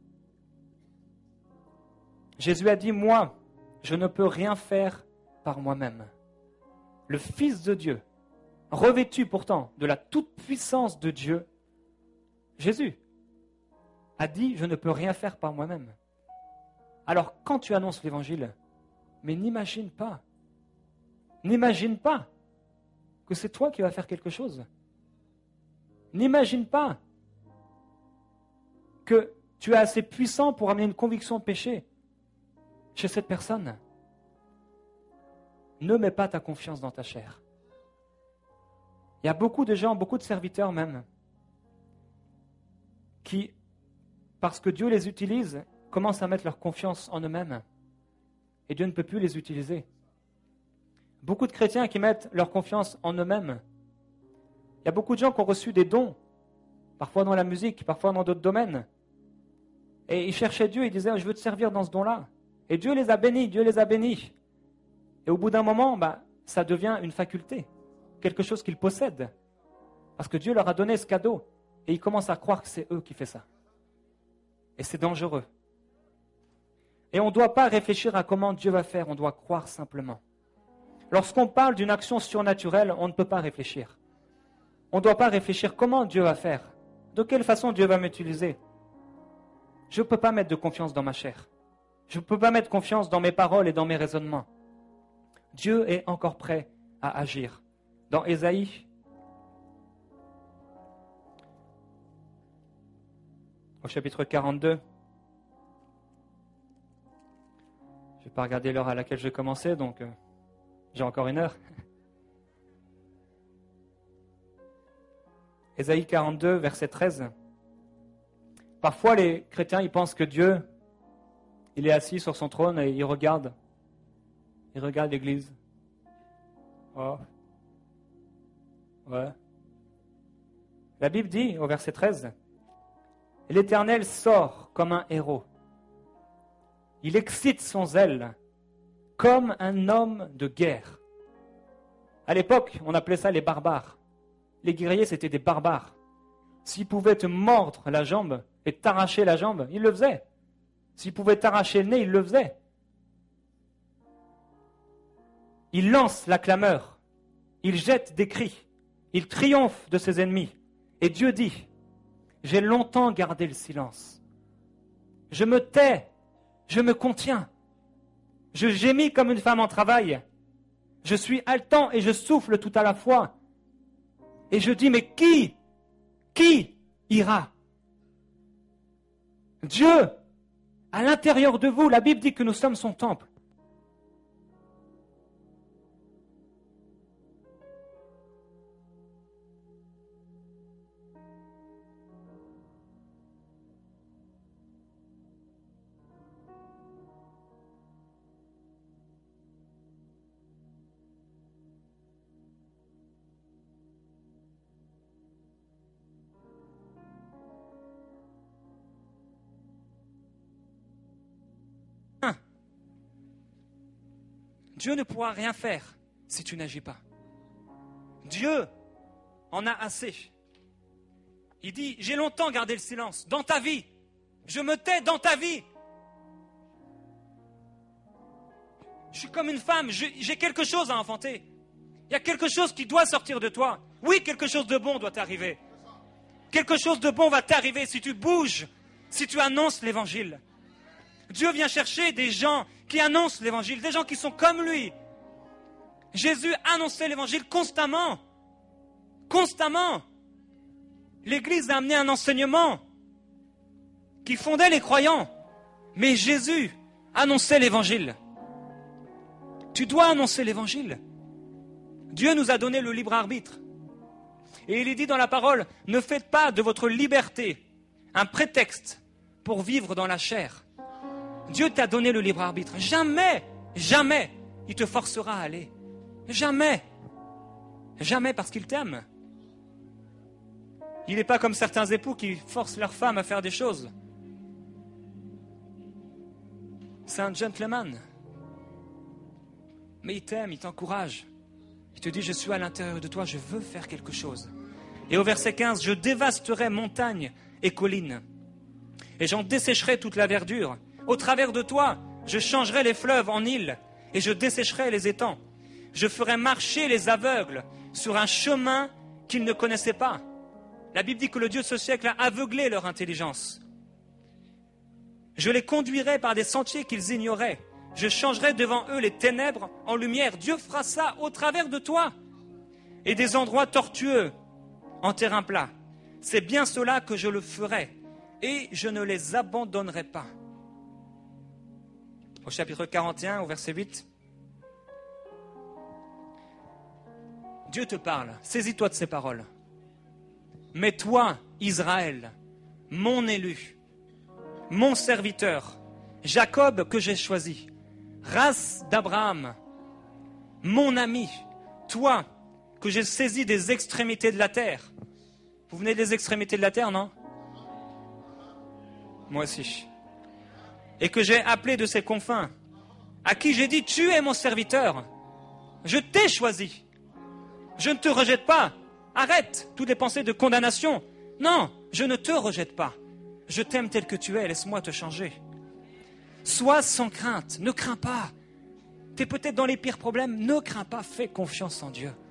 [SPEAKER 2] Jésus a dit, moi, je ne peux rien faire par moi-même. Le Fils de Dieu, revêtu pourtant de la toute-puissance de Dieu, Jésus, a dit « Je ne peux rien faire par moi-même ». Alors, quand tu annonces l'Évangile, mais n'imagine pas que c'est toi qui vas faire quelque chose. N'imagine pas que tu es assez puissant pour amener une conviction de péché chez cette personne. Ne mets pas ta confiance dans ta chair. Il y a beaucoup de gens, beaucoup de serviteurs même, qui, parce que Dieu les utilise, commencent à mettre leur confiance en eux-mêmes. Et Dieu ne peut plus les utiliser. Beaucoup de chrétiens qui mettent leur confiance en eux-mêmes. Il y a beaucoup de gens qui ont reçu des dons, parfois dans la musique, parfois dans d'autres domaines. Et ils cherchaient Dieu, ils disaient « Je veux te servir dans ce don-là ». Et Dieu les a bénis, Et au bout d'un moment, ça devient une faculté, quelque chose qu'ils possèdent. Parce que Dieu leur a donné ce cadeau. Et ils commencent à croire que c'est eux qui font ça. Et c'est dangereux. Et on ne doit pas réfléchir à comment Dieu va faire, on doit croire simplement. Lorsqu'on parle d'une action surnaturelle, on ne peut pas réfléchir. On ne doit pas réfléchir comment Dieu va faire, de quelle façon Dieu va m'utiliser. Je ne peux pas mettre de confiance dans ma chair. Je ne peux pas mettre confiance dans mes paroles et dans mes raisonnements. Dieu est encore prêt à agir. Dans Ésaïe, au chapitre 42, je ne vais pas regarder l'heure à laquelle je vais commencer, donc j'ai encore une heure. Ésaïe 42, verset 13. Parfois, les chrétiens, ils pensent que Dieu, il est assis sur son trône et il regarde l'Église. Oh. Ouais. La Bible dit, au verset 13, « L'Éternel sort comme un héros. Il excite son zèle comme un homme de guerre. » À l'époque, on appelait ça les barbares. Les guerriers, c'était des barbares. S'ils pouvaient te mordre la jambe et t'arracher la jambe, ils le faisaient. S'ils pouvaient t'arracher le nez, ils le faisaient. Il lance la clameur, il jette des cris, il triomphe de ses ennemis. Et Dieu dit, j'ai longtemps gardé le silence. Je me tais, je me contiens. Je gémis comme une femme en travail. Je suis haletant et je souffle tout à la fois. Et je dis, mais qui ira? Dieu, à l'intérieur de vous, la Bible dit que nous sommes son temple. Dieu ne pourra rien faire si tu n'agis pas. Dieu en a assez. Il dit, j'ai longtemps gardé le silence dans ta vie. Je me tais dans ta vie. Je suis comme une femme, j'ai quelque chose à enfanter. Il y a quelque chose qui doit sortir de toi. Oui, quelque chose de bon doit t'arriver. Quelque chose de bon va t'arriver si tu bouges, si tu annonces l'évangile. Dieu vient chercher des gens qui annoncent l'évangile, des gens qui sont comme lui. Jésus annonçait l'évangile constamment. Constamment. L'Église a amené un enseignement qui fondait les croyants. Mais Jésus annonçait l'évangile. Tu dois annoncer l'évangile. Dieu nous a donné le libre arbitre. Et il est dit dans la parole, ne faites pas de votre liberté un prétexte pour vivre dans la chair. Dieu t'a donné le libre arbitre. Jamais, jamais, il te forcera à aller. Jamais. Jamais parce qu'il t'aime. Il n'est pas comme certains époux qui forcent leur femme à faire des choses. C'est un gentleman. Mais il t'aime, il t'encourage. Il te dit, je suis à l'intérieur de toi, je veux faire quelque chose. Et au verset 15, je dévasterai montagnes et collines. Et j'en dessécherai toute la verdure. Au travers de toi, je changerai les fleuves en îles et je dessécherai les étangs. Je ferai marcher les aveugles sur un chemin qu'ils ne connaissaient pas. La Bible dit que le Dieu de ce siècle a aveuglé leur intelligence. Je les conduirai par des sentiers qu'ils ignoraient. Je changerai devant eux les ténèbres en lumière. Dieu fera ça au travers de toi. Et des endroits tortueux en terrain plat. C'est bien cela que je le ferai. Et je ne les abandonnerai pas. Au chapitre 41, au verset 8. Dieu te parle. Saisis-toi de ces paroles. Mais toi, Israël, mon élu, mon serviteur, Jacob que j'ai choisi, race d'Abraham, mon ami, toi que j'ai saisi des extrémités de la terre. Vous venez des extrémités de la terre, non? Moi aussi. Et que j'ai appelé de ses confins, à qui j'ai dit, tu es mon serviteur, je t'ai choisi, je ne te rejette pas. Arrête toutes les pensées de condamnation. Non, je ne te rejette pas. Je t'aime tel que tu es, laisse-moi te changer. Sois sans crainte, ne crains pas. Tu es peut-être dans les pires problèmes, ne crains pas, fais confiance en Dieu.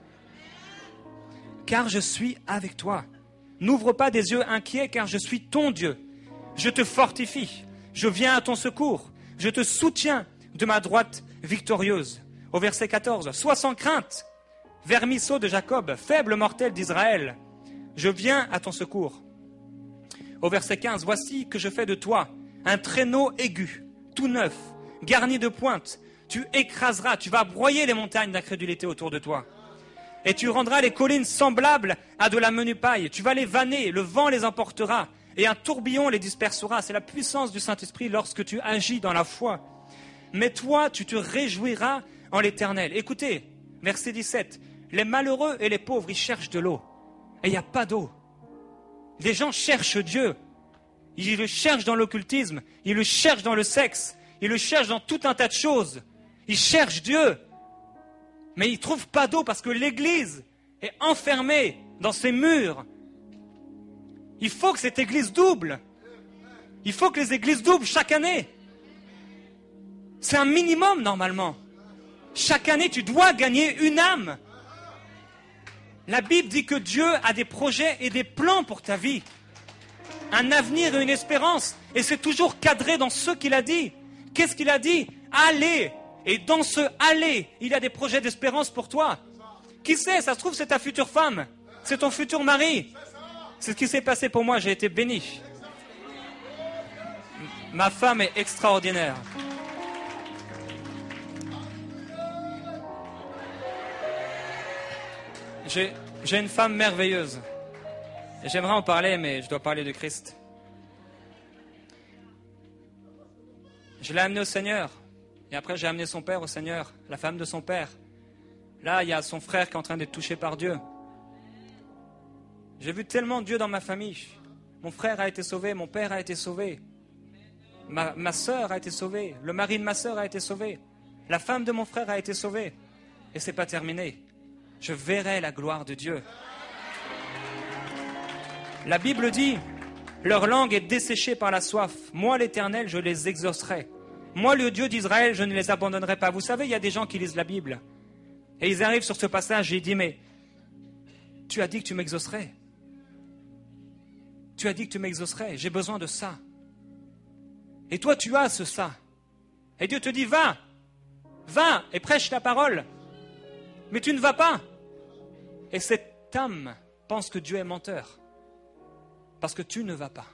[SPEAKER 2] Car je suis avec toi. N'ouvre pas des yeux inquiets, car je suis ton Dieu. Je te fortifie, je viens à ton secours, je te soutiens de ma droite victorieuse. Au verset 14, sois sans crainte, vermisseau de Jacob, faible mortel d'Israël, je viens à ton secours. Au verset 15, voici que je fais de toi un traîneau aigu, tout neuf, garni de pointes. Tu écraseras, tu vas broyer les montagnes d'incrédulité autour de toi. Et tu rendras les collines semblables à de la menue paille. Tu vas les vanner, le vent les emportera, et un tourbillon les dispersera. C'est la puissance du Saint-Esprit lorsque tu agis dans la foi. Mais toi, tu te réjouiras en l'Éternel. Écoutez, verset 17. Les malheureux et les pauvres, ils cherchent de l'eau. Et il n'y a pas d'eau. Les gens cherchent Dieu. Ils le cherchent dans l'occultisme. Ils le cherchent dans le sexe. Ils le cherchent dans tout un tas de choses. Ils cherchent Dieu. Mais ils ne trouvent pas d'eau parce que l'Église est enfermée dans ses murs. Il faut que cette Église double. Il faut que les églises doublent chaque année. C'est un minimum normalement. Chaque année, tu dois gagner une âme. La Bible dit que Dieu a des projets et des plans pour ta vie. Un avenir et une espérance. Et c'est toujours cadré dans ce qu'il a dit. Qu'est-ce qu'il a dit? Allez. Et dans ce aller, il y a des projets d'espérance pour toi. Qui sait, ça se trouve, c'est ta future femme. C'est ton futur mari. C'est ce qui s'est passé pour moi, j'ai été béni. Ma femme est extraordinaire. J'ai une femme merveilleuse. Et j'aimerais en parler, mais je dois parler de Christ. Je l'ai amenée au Seigneur. Et après, j'ai amené son père au Seigneur, la femme de son père. Là, il y a son frère qui est en train d'être touché par Dieu. J'ai vu tellement Dieu dans ma famille. Mon frère a été sauvé, mon père a été sauvé. Ma sœur a été sauvée, le mari de ma sœur a été sauvé. La femme de mon frère a été sauvée. Et c'est pas terminé. Je verrai la gloire de Dieu. La Bible dit, leur langue est desséchée par la soif. Moi, l'Éternel, je les exaucerai. Moi, le Dieu d'Israël, je ne les abandonnerai pas. Vous savez, il y a des gens qui lisent la Bible. Et ils arrivent sur ce passage et ils disent, mais tu as dit que tu m'exaucerais. Tu as dit que tu m'exaucerais. J'ai besoin de ça. Et toi, tu as ça. Et Dieu te dit, va et prêche la parole. Mais tu ne vas pas. Et cette âme pense que Dieu est menteur. Parce que tu ne vas pas.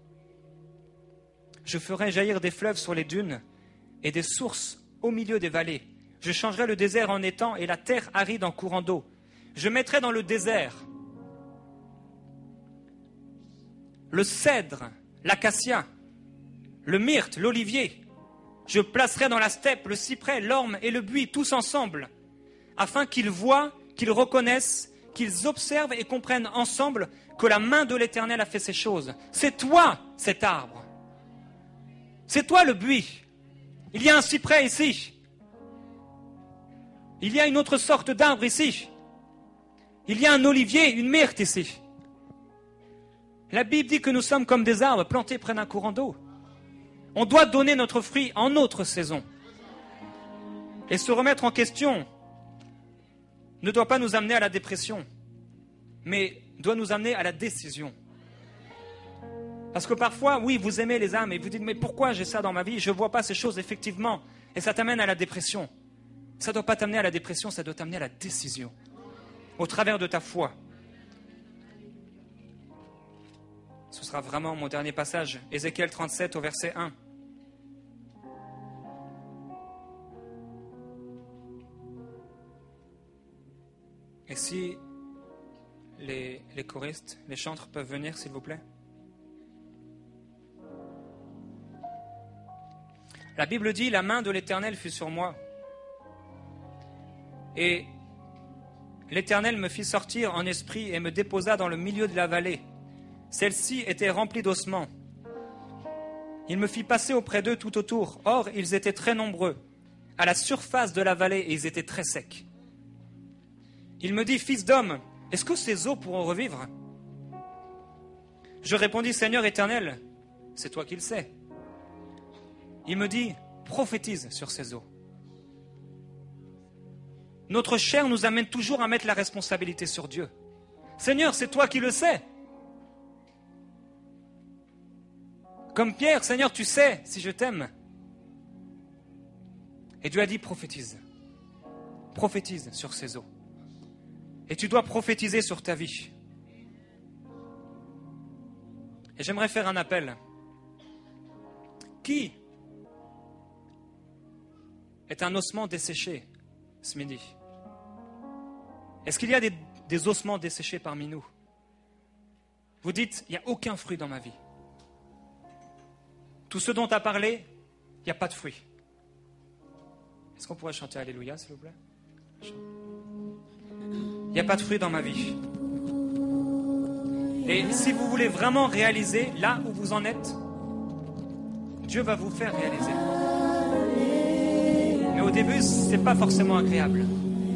[SPEAKER 2] Je ferai jaillir des fleuves sur les dunes et des sources au milieu des vallées. Je changerai le désert en étang et la terre aride en courant d'eau. Je mettrai dans le désert le cèdre, l'acacia, le myrte, l'olivier. Je placerai dans la steppe le cyprès, l'orme et le buis, tous ensemble, afin qu'ils voient, qu'ils reconnaissent, qu'ils observent et comprennent ensemble que la main de l'Éternel a fait ces choses. C'est toi, cet arbre. C'est toi le buis. Il y a un cyprès ici. Il y a une autre sorte d'arbre ici. Il y a un olivier, une myrte ici. La Bible dit que nous sommes comme des arbres plantés près d'un courant d'eau. On doit donner notre fruit en notre saison. Et se remettre en question ne doit pas nous amener à la dépression, mais doit nous amener à la décision. Parce que parfois, oui, vous aimez les âmes et vous dites, mais pourquoi j'ai ça dans ma vie? Je ne vois pas ces choses, effectivement. Et ça t'amène à la dépression. Ça ne doit pas t'amener à la dépression, ça doit t'amener à la décision. Au travers de ta foi. Ce sera vraiment mon dernier passage. Ézéchiel 37 au verset 1. Et si les choristes, les chantres peuvent venir, s'il vous plaît. La Bible dit, la main de l'Éternel fut sur moi. Et l'Éternel me fit sortir en esprit et me déposa dans le milieu de la vallée. Celle-ci était remplie d'ossements. Il me fit passer auprès d'eux tout autour. Or, ils étaient très nombreux, à la surface de la vallée, et ils étaient très secs. Il me dit, fils d'homme, est-ce que ces eaux pourront revivre? Je répondis, Seigneur éternel, c'est toi qui le sais. Il me dit, prophétise sur ces eaux. Notre chair nous amène toujours à mettre la responsabilité sur Dieu. Seigneur, c'est toi qui le sais. Comme Pierre, Seigneur, tu sais si je t'aime. Et Dieu a dit, prophétise. Prophétise sur ces eaux. Et tu dois prophétiser sur ta vie. Et j'aimerais faire un appel. Qui est un ossement desséché ce midi? Est-ce qu'il y a des ossements desséchés parmi nous? Vous dites, il n'y a aucun fruit dans ma vie. Tout ce dont tu as parlé, il n'y a pas de fruit. Est-ce qu'on pourrait chanter Alléluia, s'il vous plaît? Il n'y a pas de fruit dans ma vie. Et si vous voulez vraiment réaliser là où vous en êtes, Dieu va vous faire réaliser. Mais au début, ce n'est pas forcément agréable.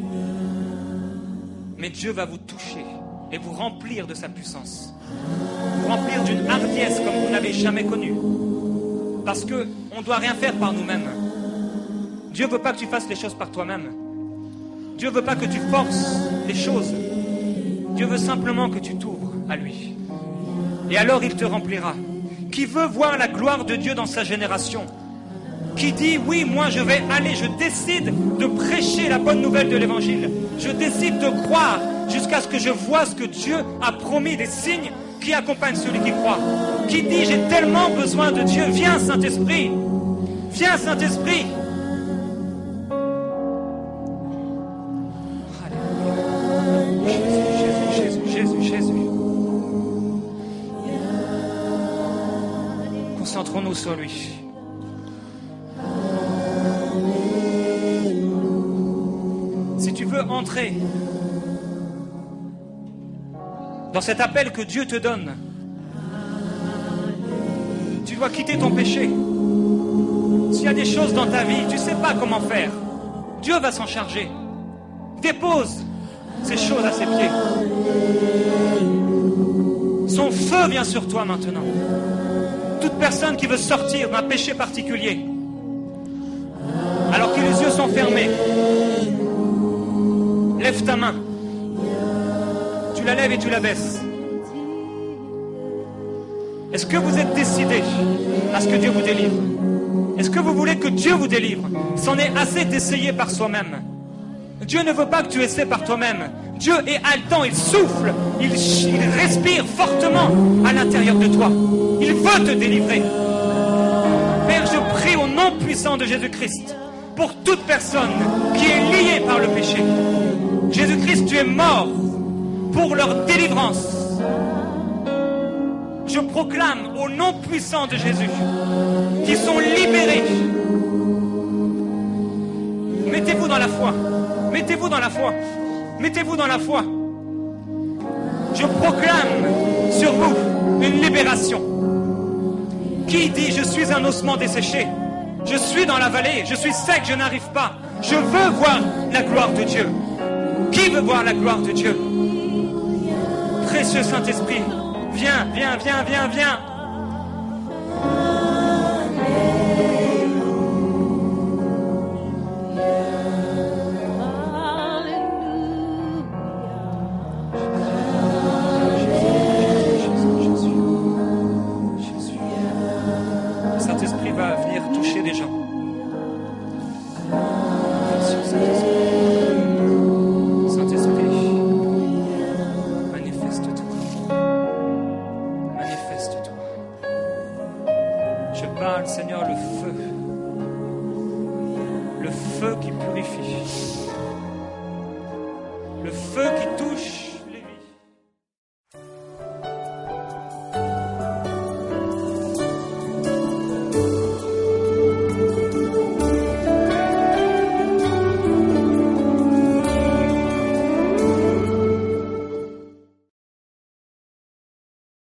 [SPEAKER 2] Mais Dieu va vous toucher et vous remplir de sa puissance. Vous remplir d'une hardiesse comme vous n'avez jamais connue. Parce qu'on ne doit rien faire par nous-mêmes. Dieu ne veut pas que tu fasses les choses par toi-même. Dieu ne veut pas que tu forces les choses. Dieu veut simplement que tu t'ouvres à lui. Et alors il te remplira. Qui veut voir la gloire de Dieu dans sa génération? Qui dit, oui, moi je vais aller, je décide de prêcher la bonne nouvelle de l'évangile. Je décide de croire jusqu'à ce que je vois ce que Dieu a promis, des signes qui accompagnent celui qui croit. Qui dit, j'ai tellement besoin de Dieu. Viens Saint-Esprit. Viens Saint-Esprit. Jésus. Concentrons-nous sur lui. Si tu veux entrer dans cet appel que Dieu te donne, tu dois quitter ton péché. S'il y a des choses dans ta vie, tu ne sais pas comment faire, Dieu va s'en charger. Dépose ces choses à ses pieds. Son feu vient sur toi maintenant. Toute personne qui veut sortir d'un péché particulier, alors que les yeux sont fermés, lève ta main. Tu la lèves et tu la baisses. Est-ce que vous êtes décidé à ce que Dieu vous délivre? Est-ce que vous voulez que Dieu vous délivre? C'en est assez d'essayer par soi-même. Dieu ne veut pas que tu essaies par toi-même. Dieu est haletant, il souffle, il respire fortement à l'intérieur de toi. Il veut te délivrer. Père, je prie au nom puissant de Jésus-Christ pour toute personne qui est liée par le péché. Jésus-Christ, tu es mort pour leur délivrance. Je proclame au nom puissant de Jésus qu'ils sont libérés. Mettez-vous dans la foi. Mettez-vous dans la foi. Mettez-vous dans la foi. Je proclame sur vous une libération. Qui dit je suis un ossement desséché? Je suis dans la vallée, je suis sec, je n'arrive pas. Je veux voir la gloire de Dieu. Qui veut voir la gloire de Dieu? Précieux Saint-Esprit, viens, viens, viens, viens, viens.
[SPEAKER 1] Jésus.